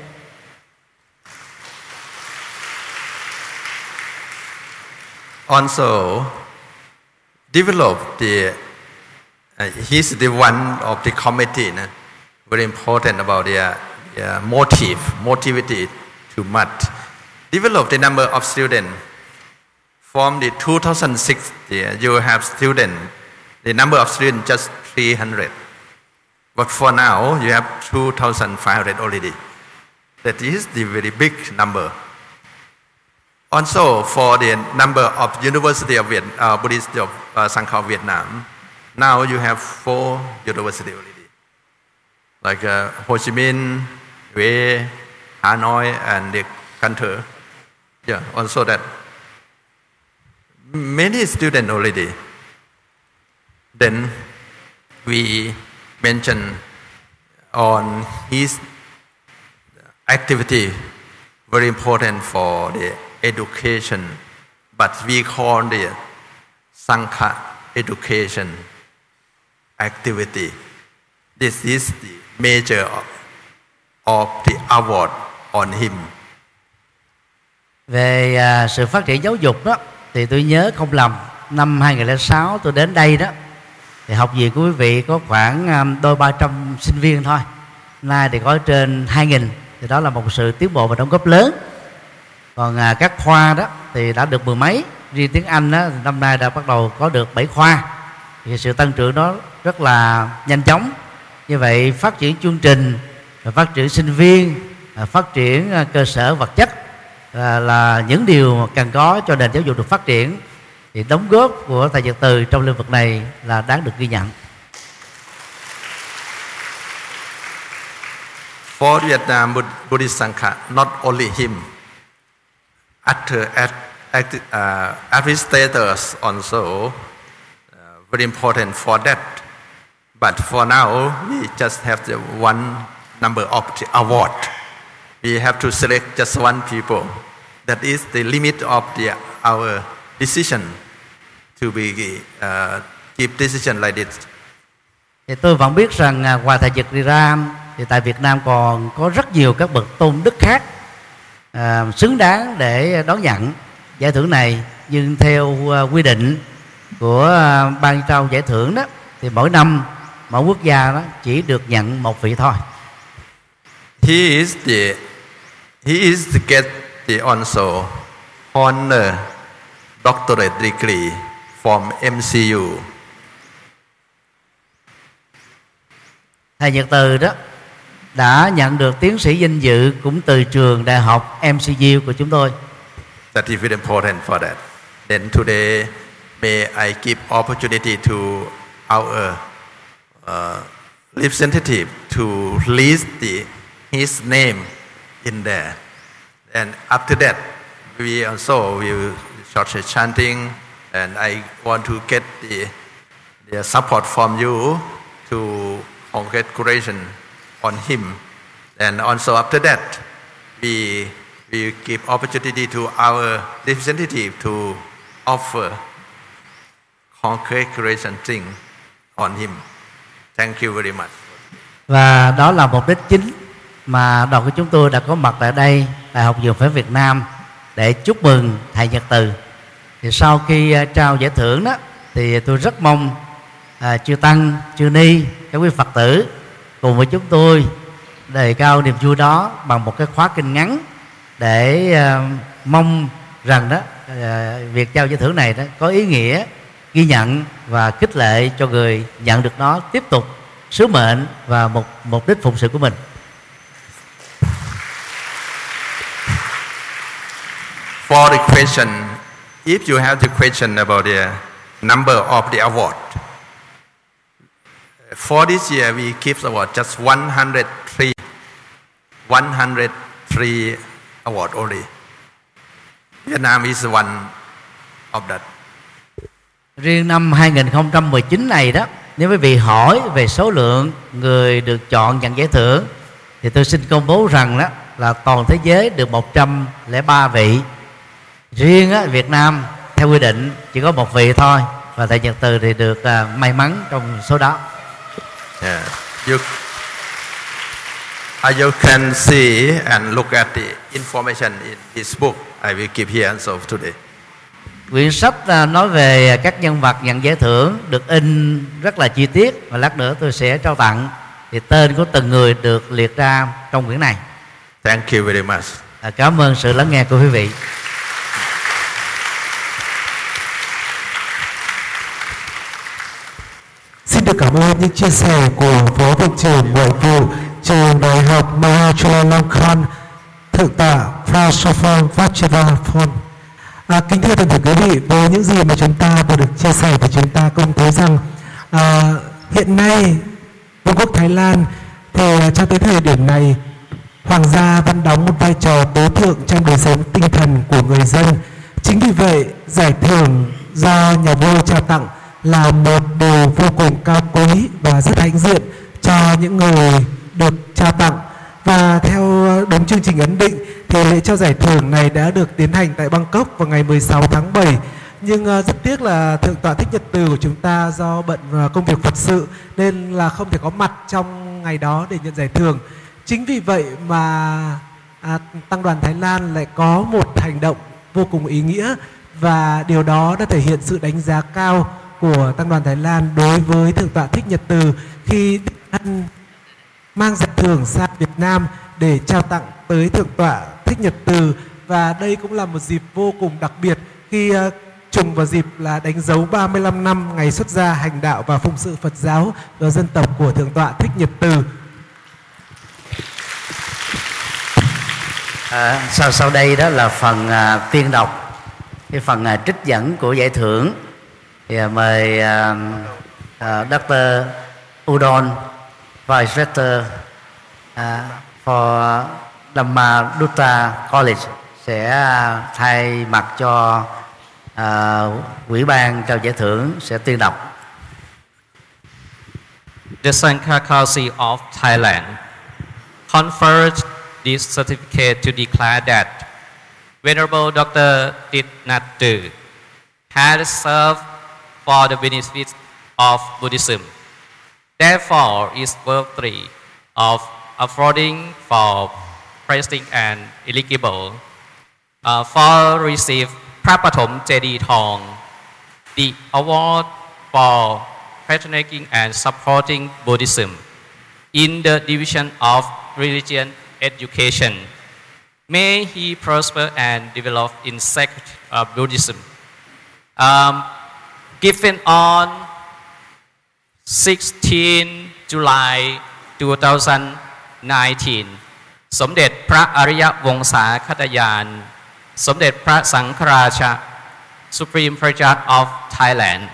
Also develop the uh, he's the one of the committee uh, very important about their, their motive motivity too much. Develop the number of students. From the two thousand six year, you have students. The number of students just three hundred, but for now you have two thousand five hundred already. That is the very big number. Also, for the number of University of Viet, uh, Buddhist of uh, Sangha of Vietnam, now you have four universities already, like uh, Ho Chi Minh, Huế, Hanoi, and the Cần Thơ. Yeah, also that many students already. Then we mention on his activity, very important for the education, but we call the Sangha education activity. This is the major of, of the award on him. Về à, sự phát triển giáo dục đó, thì tôi nhớ không lầm năm hai nghìn không trăm lẻ sáu tôi đến đây đó, thì học viện của quý vị có khoảng um, đôi ba trăm sinh viên thôi. Nay thì có trên hai nghìn, thì đó là một sự tiến bộ và đóng góp lớn. Còn à, các khoa đó thì đã được mười mấy. Riêng tiếng Anh đó, năm nay đã bắt đầu có được bảy khoa. Thì sự tăng trưởng đó rất là nhanh chóng. Như vậy phát triển chương trình, phát triển sinh viên, phát triển cơ sở vật chất là, là những điều cần có cho nền giáo dục được phát triển. Thì đóng góp của thầy Nhật Từ trong lĩnh vực này là đáng được ghi nhận. For Vietnam Buddhist Sangha, not only him, other uh, administrators also uh, very important for that. But for now, we just have the one number of the award. We have to select just one people. That is the limit of the our decision to be uh, give decision like this. Thì tôi vẫn biết rằng à, ngoài thầy Nhật đi ra thì tại Việt Nam còn có rất nhiều các bậc tôn đức khác à, xứng đáng để đón nhận giải thưởng này, nhưng theo uh, quy định của uh, ban trao giải thưởng đó thì mỗi năm mỗi quốc gia đó chỉ được nhận một vị thôi. He is the he is the get the also honor doctorate degree from M C U. Thầy Nhật Từ đó đã nhận được tiến sĩ danh dự cũng từ trường đại học M C U của chúng tôi. That is very important for that. Then today, may I give opportunity to our uh, representative to list the, his name in there. And after that, we also will start chanting. And I want to get the, the support from you to congratulation on him. And also after that, we we give opportunity to our representative to offer congratulation thing on him. Thank you very much. Và đó là mục đích chính mà đoàn của chúng tôi đã có mặt tại đây, tại Học viện Phật Việt Nam, để chúc mừng thầy Nhật Từ. Thì sau khi uh, trao giải thưởng đó, thì tôi rất mong uh, chư tăng, chư ni, các quý Phật tử cùng với chúng tôi đề cao niềm vui đó bằng một cái khóa kinh ngắn, để uh, mong rằng đó uh, việc trao giải thưởng này đó có ý nghĩa ghi nhận và khích lệ cho người nhận được nó tiếp tục sứ mệnh và một mục đích phụng sự của mình. For the question, if you have the question about the number of the award, for this year we give award just one hundred three, one hundred three award only. Vietnam is one of that. Riêng năm hai nghìn không trăm mười chín này đó, nếu quý vị hỏi về số lượng người được chọn nhận giải thưởng, thì tôi xin công bố rằng đó là toàn thế giới được một trăm lẻ ba vị, Riêng á, Việt Nam theo quy định chỉ có một vị thôi, và thầy Nhật Từ thì được uh, may mắn trong số đó. Yeah. You, uh, you can see and look at the information in this book. I will give here answer today. Quyển sách uh, nói về các nhân vật nhận giải thưởng được in rất là chi tiết, và lát nữa tôi sẽ trao tặng. Thì tên của từng người được liệt ra trong quyển này. Thank you very much. Uh, cảm ơn sự lắng nghe của quý vị. Xin được cảm ơn những chia sẻ của Phó Viện trưởng Ngoại vụ Trường Đại học Mahachulalongkorn, Thượng tọa Prasofon Vajirafon. À, kính thưa toàn thể quý vị, với những gì mà chúng ta vừa được chia sẻ thì chúng ta cũng thấy rằng à, hiện nay Vương quốc Thái Lan thì cho tới thời điểm này, Hoàng gia vẫn đóng một vai trò tối thượng trong đời sống tinh thần của người dân. Chính vì vậy, giải thưởng do nhà vua trao tặng là một điều vô cùng cao quý và rất hãnh diện cho những người được trao tặng. Và theo đúng chương trình ấn định thì lễ trao giải thưởng này đã được tiến hành tại Bangkok vào ngày mười sáu tháng bảy. Nhưng rất tiếc là Thượng tọa Thích Nhật Từ của chúng ta do bận công việc Phật sự nên là không thể có mặt trong ngày đó để nhận giải thưởng. Chính vì vậy mà à, Tăng đoàn Thái Lan lại có một hành động vô cùng ý nghĩa, và điều đó đã thể hiện sự đánh giá cao của Tăng đoàn Thái Lan đối với Thượng tọa Thích Nhật Từ khi ăn mang giải thưởng sang Việt Nam để trao tặng tới Thượng tọa Thích Nhật Từ. Và đây cũng là một dịp vô cùng đặc biệt khi uh, trùng vào dịp là đánh dấu ba mươi lăm năm ngày xuất gia hành đạo và phụng sự Phật giáo và dân tộc của Thượng tọa Thích Nhật Từ. À, sau sau đây đó là phần uh, tuyên đọc, cái phần uh, trích dẫn của giải thưởng. Thì uh, mời uh, uh, Doctor Udon, Vice Rector uh, for Dhammadutta College sẽ uh, thay mặt cho uh, ủy ban trao giải thưởng sẽ tuyên đọc. The Sangha Council of Thailand conferred this certificate to declare that Venerable Doctor Thich Nhat Từ had served for the benefit of Buddhism. Therefore, is worthy of affording for president and eligible uh, for receive Prapathom Jedi Thong, the award for patronizing and supporting Buddhism in the division of religion education. May he prosper and develop in sacred uh, Buddhism. Um, given on sixteenth July two thousand nineteen สมเด็จพระอริยวงศาคตญาณสมเด็จพระสังฆราชา Supreme President of Thailand.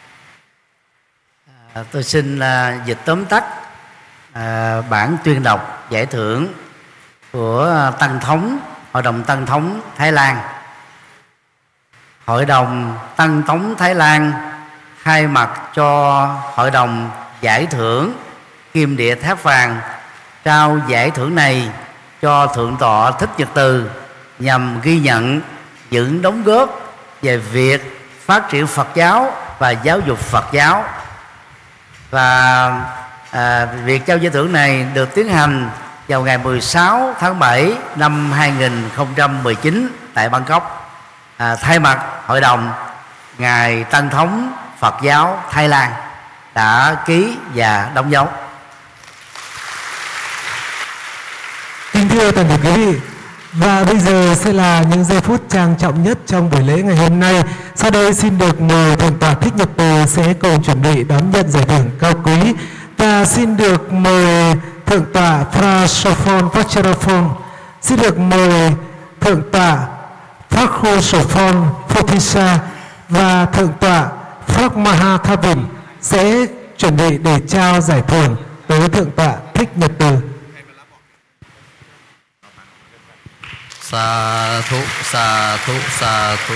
À, tôi xin uh, dịch tóm tắt uh, bản tuyên đọc giải thưởng của Tăng thống Hội đồng Tăng thống Thái Lan. Hội đồng Tăng thống Thái Lan thay mặt cho Hội đồng giải thưởng Kim Địa Tháp Vàng trao giải thưởng này cho Thượng tọa Thích Nhật Từ nhằm ghi nhận những đóng góp về việc phát triển Phật giáo và giáo dục Phật giáo. Và à, việc trao giải thưởng này được tiến hành vào ngày mười sáu tháng bảy năm hai nghìn không trăm mười chín tại Bangkok. À, thay mặt hội đồng, Ngài Tăng thống Phật giáo Thái Lan đã ký và đóng dấu. Kính thưa toàn thể quý vị, và bây giờ sẽ là những giây phút trang trọng nhất trong buổi lễ ngày hôm nay. Sau đây xin được mời Thượng tọa Thích Nhật Từ sẽ cùng chuẩn bị đón nhận giải thưởng cao quý, và xin được mời Thượng tọa Prasofon Vajirafon, xin được mời Thượng tọa Prasofon Photisa và Thượng tọa Phước Mahathavin sẽ chuẩn bị để trao giải thưởng tới Thượng tọa Thích Nhật Từ. Sa thú, sa thú, sa thú.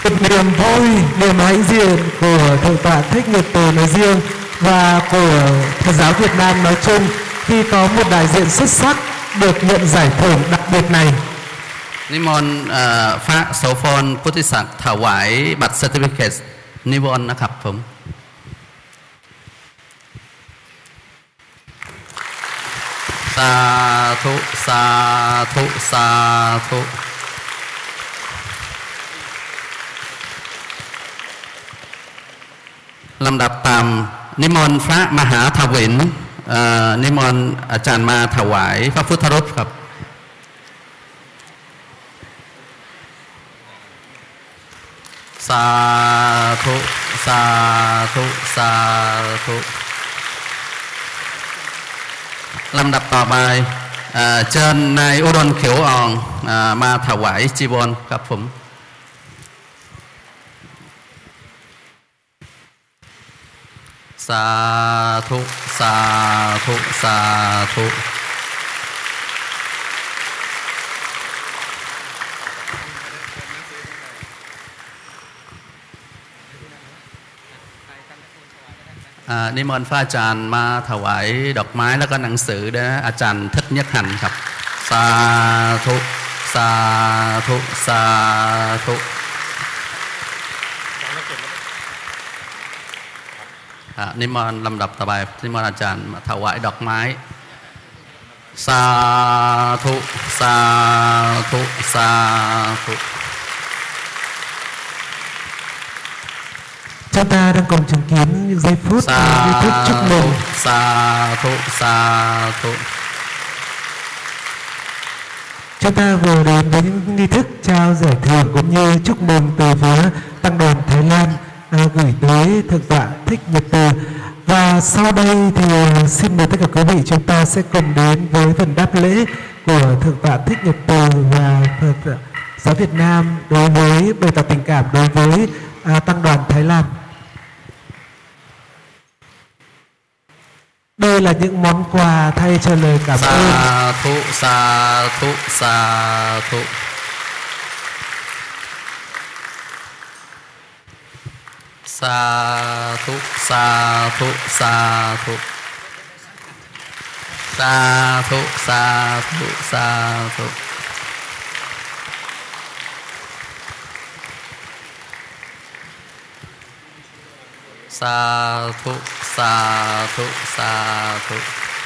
một niềm vui, niềm hãnh diện của Thượng tọa Thích Nhật Từ nói riêng và của Phật giáo Việt Nam nói chung khi có một đại diện xuất sắc được nhận giải thưởng đặc biệt này. นิมนต์พระโสพลพุทธิศักดิ์ถวายบัตร certificate นิมนต์นะครับผมสาธุสาธุสาธุลำดับตามนิมนต์พระมหาถวินนิมนต์อาจารย์มาถวายพระพุทธรูปครับสาธุสาธุสาธุลำดับต่อไปเชิญนายอุดมเขียวอ่องมาถวายจีวรครับผมสาธุสาธุสาธุนิมนต์พระอาจารย์มาถวายดอกไม้แล้วก็หนังสือนะอาจารย์ทิศยหันครับสาธุสาธุสาธุนิมนต์ลำดับต่อไปนิมนต์อาจารย์มาถวายดอกไม้สาธุสาธุสาธุ Chúng ta đang cùng chứng kiến những giây phút nghi thức chúc mừng. Sa thu, sa thu. Chúng ta vừa đến với những nghi thức trao giải thưởng cũng như chúc mừng từ phía Tăng đoàn Thái Lan à, gửi tới Thượng tọa Thích Nhật Từ. Và sau đây thì xin mời tất cả quý vị chúng ta sẽ cùng đến với phần đáp lễ của Thượng tọa Thích Nhật Từ và Phật giáo Việt Nam đối với bày tỏ tình cảm đối với à, Tăng đoàn Thái Lan. Đây là những món quà thay cho lời cảm sa ơn. Sa thu, sa thu, sa thu. Sa thu, sa thu, sa thu. Sa thu, sa thu, sa thu. Sa thu, sa thu, sa thu.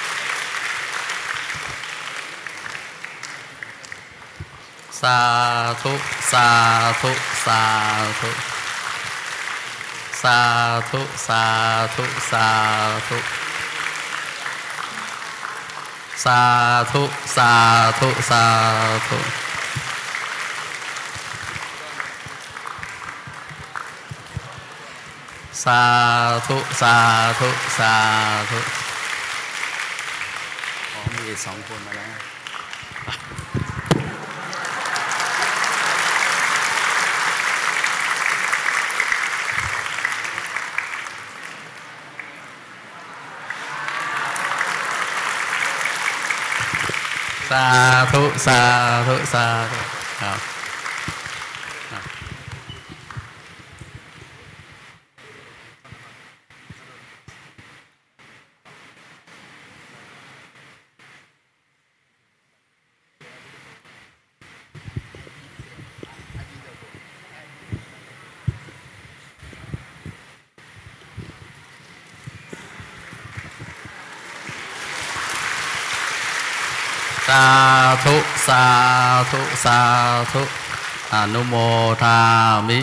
Sa thu, sa thu, sa thu. Sa thu, sa thu, sa thu. Sa thu, sa thu, sa thu. Sa thu, sa thu, sa thu. อ๋อมีสองคนมาแล้ว สาธุสาธุสาธุครับ สาธุสาธุสาธุอนุโมทามิ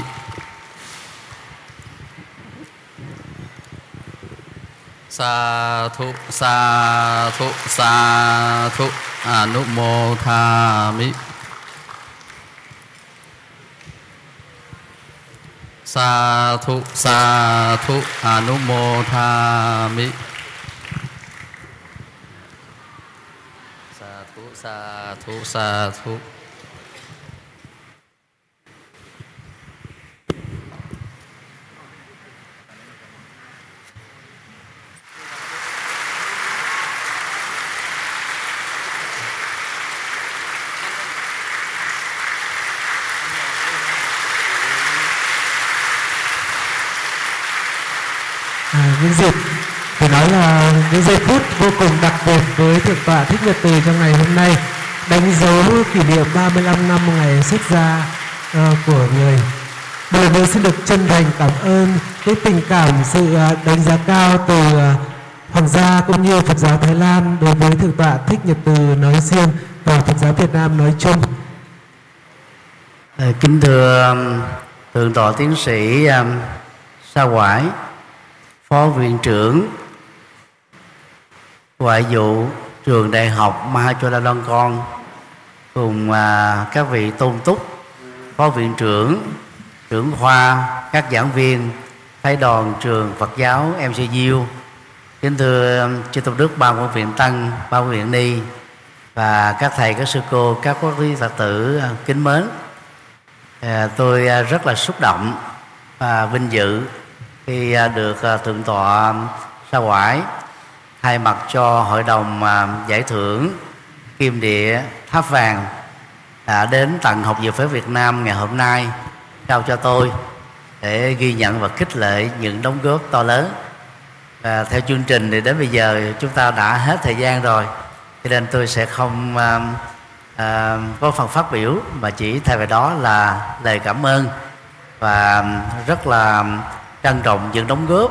สาธุสาธุสาธุอนุโมทามิสาธุสาธุอนุโมทามิสาธุสาธุ những dịp phải nói là những giây phút vô cùng đặc biệt với Thượng tọa Thích Nhật Từ trong ngày hôm nay, đánh dấu kỷ niệm ba mươi lăm năm ngày xuất gia uh, của người. Điều này xin được chân thành cảm ơn cái tình cảm, sự uh, đánh giá cao từ uh, Hoàng gia cũng như Phật giáo Thái Lan đối với Thượng tọa Thích Nhật Từ nói riêng và Phật giáo Việt Nam nói chung. Kính thưa Thượng tọa Tiến sĩ Sa Quải, Phó Viện trưởng Ngoại vụ Trường Đại học Mahachulalankon, cùng các vị tôn túc, Phó Viện trưởng, trưởng khoa, các giảng viên, phái đoàn trường Phật giáo em xê u, kính thưa chư tôn đức Ban Quản Viện Tăng, Ban Quản Viện Ni và các thầy, các sư cô, các quý vị Phật tử kính mến. À, tôi rất là xúc động và vinh dự khi được Thượng tọa Sa Quải thay mặt cho Hội đồng giải thưởng Kim Địa Tháp Vàng đã đến tặng Học viện Phật Việt Nam ngày hôm nay trao cho tôi để ghi nhận và khích lệ những đóng góp to lớn. Và theo chương trình thì đến bây giờ chúng ta đã hết thời gian rồi, cho nên tôi sẽ không uh, uh, có phần phát biểu, mà chỉ thay vào đó là lời cảm ơn và rất là trân trọng những đóng góp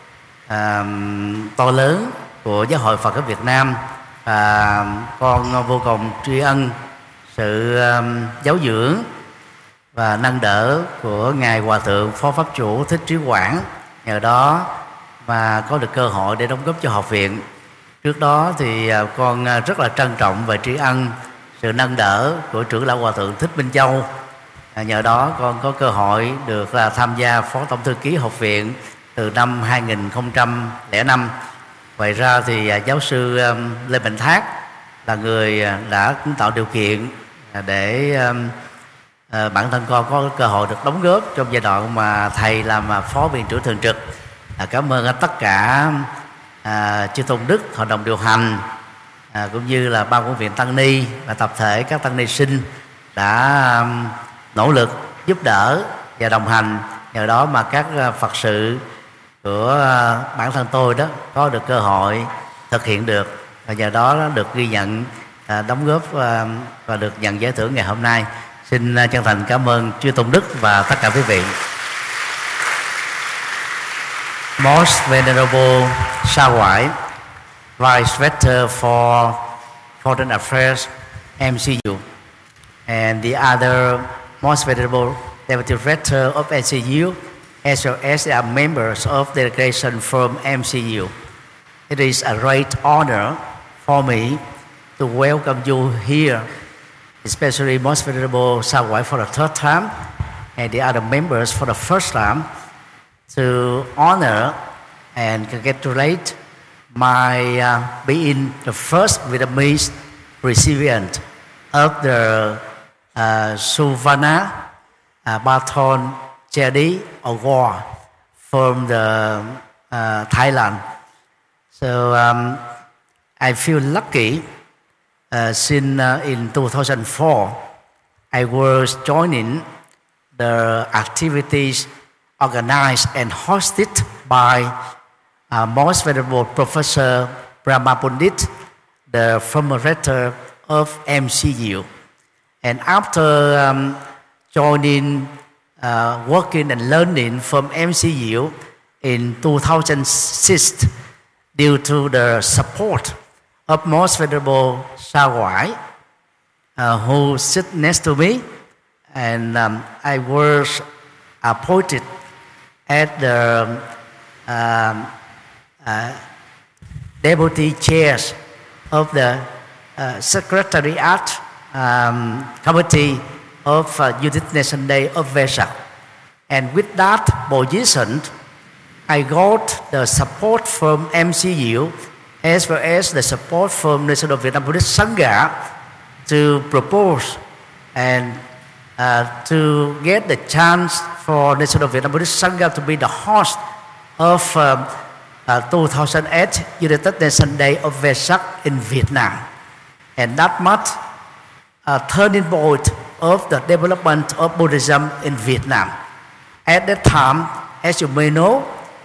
uh, to lớn của Giáo hội Phật giáo Việt Nam. Và con vô cùng tri ân sự uh, giáo dưỡng và nâng đỡ của Ngài Hòa Thượng Phó Pháp Chủ Thích Trí Quảng, nhờ đó mà có được cơ hội để đóng góp cho học viện. Trước đó thì con rất là trân trọng và tri ân sự nâng đỡ của trưởng lão Hòa Thượng Thích Minh Châu. Nhờ đó con có cơ hội được là tham gia Phó Tổng Thư ký học viện từ năm hai nghìn không trăm lẻ năm. Ngoài ra thì giáo sư Lê Mạnh Thác là người đã tạo điều kiện để bản thân con có cơ hội được đóng góp trong giai đoạn mà thầy làm Phó Viện trưởng thường trực. À, cảm ơn tất cả à, chư tôn đức, hội đồng điều hành, à, cũng như là ban quản viện tăng ni và tập thể các tăng ni sinh đã um, nỗ lực giúp đỡ và đồng hành. Nhờ đó mà các uh, Phật sự của uh, bản thân tôi đó có được cơ hội thực hiện được, và nhờ đó, đó được ghi nhận, uh, đóng góp uh, và được nhận giải thưởng ngày hôm nay. Xin uh, chân thành cảm ơn chư tôn đức và tất cả quý vị. Most Venerable Sa Quải, Vice Rector for Foreign Affairs em xê u, and the other Most Venerable Deputy Rector of em xê u, as well as the members of the delegation from em xê u. It is a great honor for me to welcome you here, especially Most Venerable Sa Quải for the third time, and the other members for the first time, to honor and congratulate my uh, being the first Vietnamese recipient of the uh, Suvarna uh, Baton Chedi Award from the uh, Thailand. So um, I feel lucky uh, since uh, in two thousand four I was joining the activities organized and hosted by uh, Most Venerable Professor Brahma Pundit, the former rector of em xê u. And after um, joining, uh, working and learning from em xê u in two thousand six, due to the support of Most Venerable Sa Quải, uh, who sit next to me, and um, I was appointed as the um, uh, deputy chairs of the uh, Secretariat um, Committee of uh, United Nations Day of Vesak. And with that position, I got the support from em xê u as well as the support from National Vietnam Buddhist Sangha to propose and uh, to get the chance for National Vietnam Buddhist Sangha to be the host of um, uh, two thousand eight United Nations Day of Vesak in Vietnam. And that marked a turning point of the development of Buddhism in Vietnam. At that time, as you may know,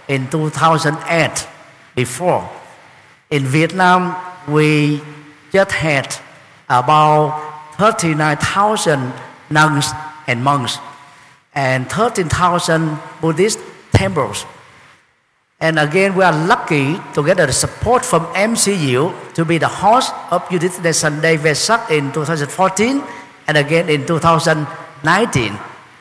in two thousand eight. Before, in Vietnam, we just had about thirty-nine thousand nuns and monks and thirteen thousand Buddhist temples. And again, we are lucky to get the support from M C U to be the host of Youth Nation Day Vesak in two thousand fourteen and again in two thousand nineteen.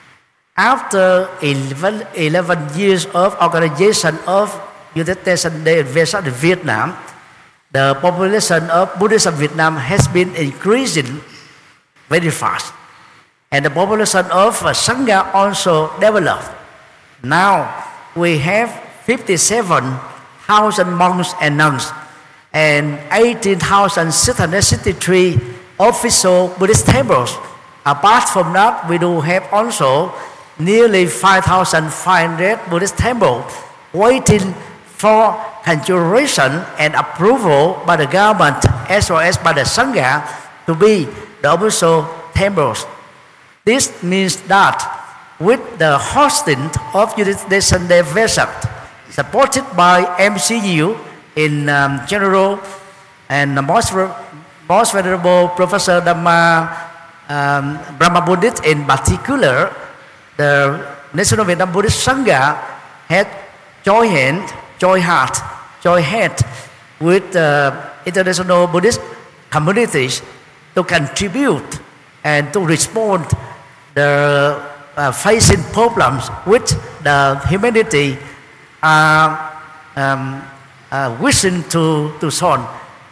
After eleven, eleven years of organization of Youth Nation Day Vesak in Vietnam, the population of Buddhism in Vietnam has been increasing very fast. And the population of uh, Sangha also developed. Now we have fifty-seven thousand monks and nuns and eighteen thousand six hundred sixty-three official Buddhist temples. Apart from that, we do have also nearly five thousand five hundred Buddhist temples waiting for consideration and approval by the government as well as by the Sangha to be the official temples. This means that with the hosting of Youth Nation Day Vesak, supported by M C U in um, general and the most, most venerable Professor Dhamma um, Brahma Buddhist in particular, the National Vietnam Buddhist Sangha had joined hand, joined heart, joined head with the international Buddhist communities to contribute and to respond the uh, facing problems which the humanity are um, uh, wishing to, to solve.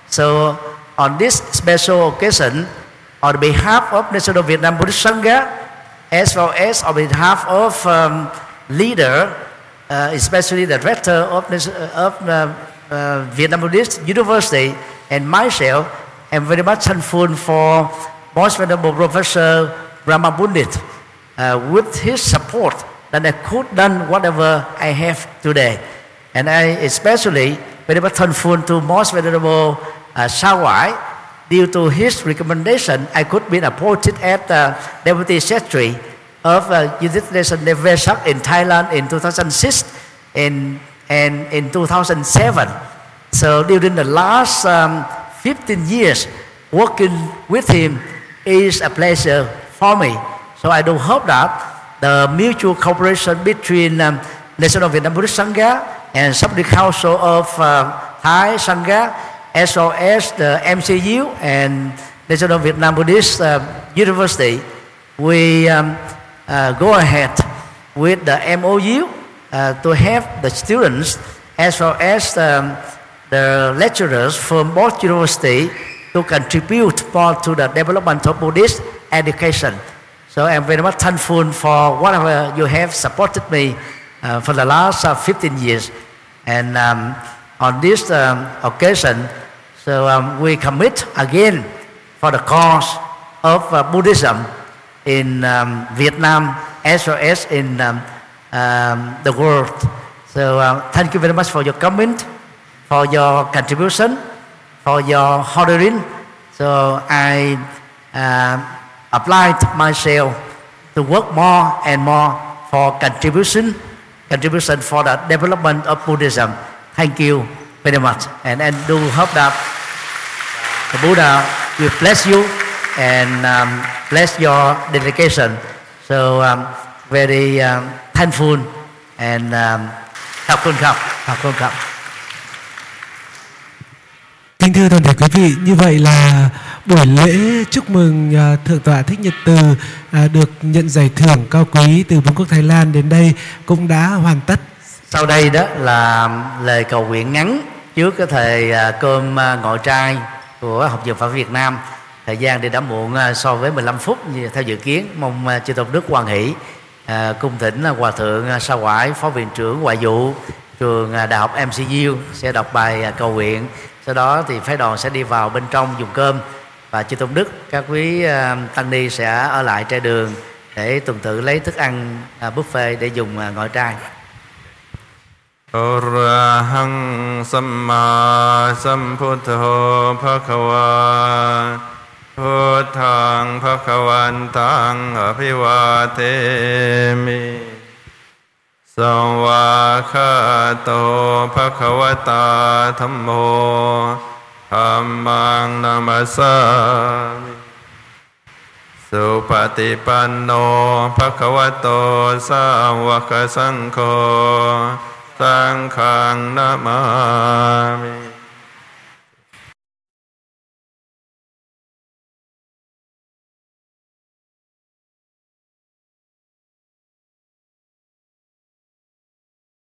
So on this special occasion, on behalf of National Vietnam Buddhist Sangha, as well as on behalf of um, leader, uh, especially the director of, of uh, uh, Vietnam Buddhist University and myself, I'm very much thankful for Most Venerable Professor Brahma Buddhist uh, with his support that I could done whatever I have today. And I especially very much thankful to Most Venerable uh, Sao Wai. Due to his recommendation, I could be appointed as the Deputy Secretary of uh, Youth Nation Day Vesak in Thailand in two thousand six and, and in two thousand seven. So during the last um, fifteen years, working with him is a pleasure for me. So I do hope that the mutual cooperation between um, National Vietnam Buddhist Sangha and Subsidiary Council of uh, Thai Sangha, as well as the M C U and National Vietnam Buddhist uh, University, we um, uh, go ahead with the M O U uh, to have the students as well as um, the lecturers from both universities to contribute more to the development of Buddhist education. So I'm very much thankful for whatever you have supported me uh, for the last uh, fifteen years. And um, on this um, occasion, so um, we commit again for the cause of uh, Buddhism in um, Vietnam as well as in um, um, the world. So uh, thank you very much for your comment, for your contribution, for your ordering. So I uh, applied myself to work more and more for contribution, contribution for the development of Buddhism. Thank you very much, and I do hope that the Buddha will bless you and um, bless your dedication. So um, very um, thankful and um, cảm ơn khắp, cảm ơn khắp. Kính thưa toàn thể quý vị, như vậy là buổi lễ chúc mừng uh, Thượng tọa Thích Nhật Từ uh, được nhận giải thưởng cao quý từ Vương quốc Thái Lan đến đây cũng đã hoàn tất. Sau đây đó là lời cầu nguyện ngắn trước cái thời uh, cơm uh, ngọ trai của Học viện Phật Việt Nam. Thời gian thì đã muộn uh, so với mười lăm phút như theo dự kiến. Mong uh, chư tôn đức hoan hỷ uh, cung thỉnh uh, Hòa thượng uh, Sa Quải, Phó viện trưởng Ngoại vụ trường uh, Đại học M C U sẽ đọc bài uh, cầu nguyện. Sau đó thì phái đoàn sẽ đi vào bên trong dùng cơm, và chư tôn đức, các quý uh, tăng ni sẽ ở lại trên đường để tuần tự lấy thức ăn uh, buffet để dùng uh, ngọ trai. Arahang Samma Sambuddho Bhagava Buddhang Bhagavantang Abhivademi สวากขาโตภควตาธัมโมธัมมังนามัสสามิสุปฏิปันโนภควโตสาวกสังโฆสังฆังนามามิ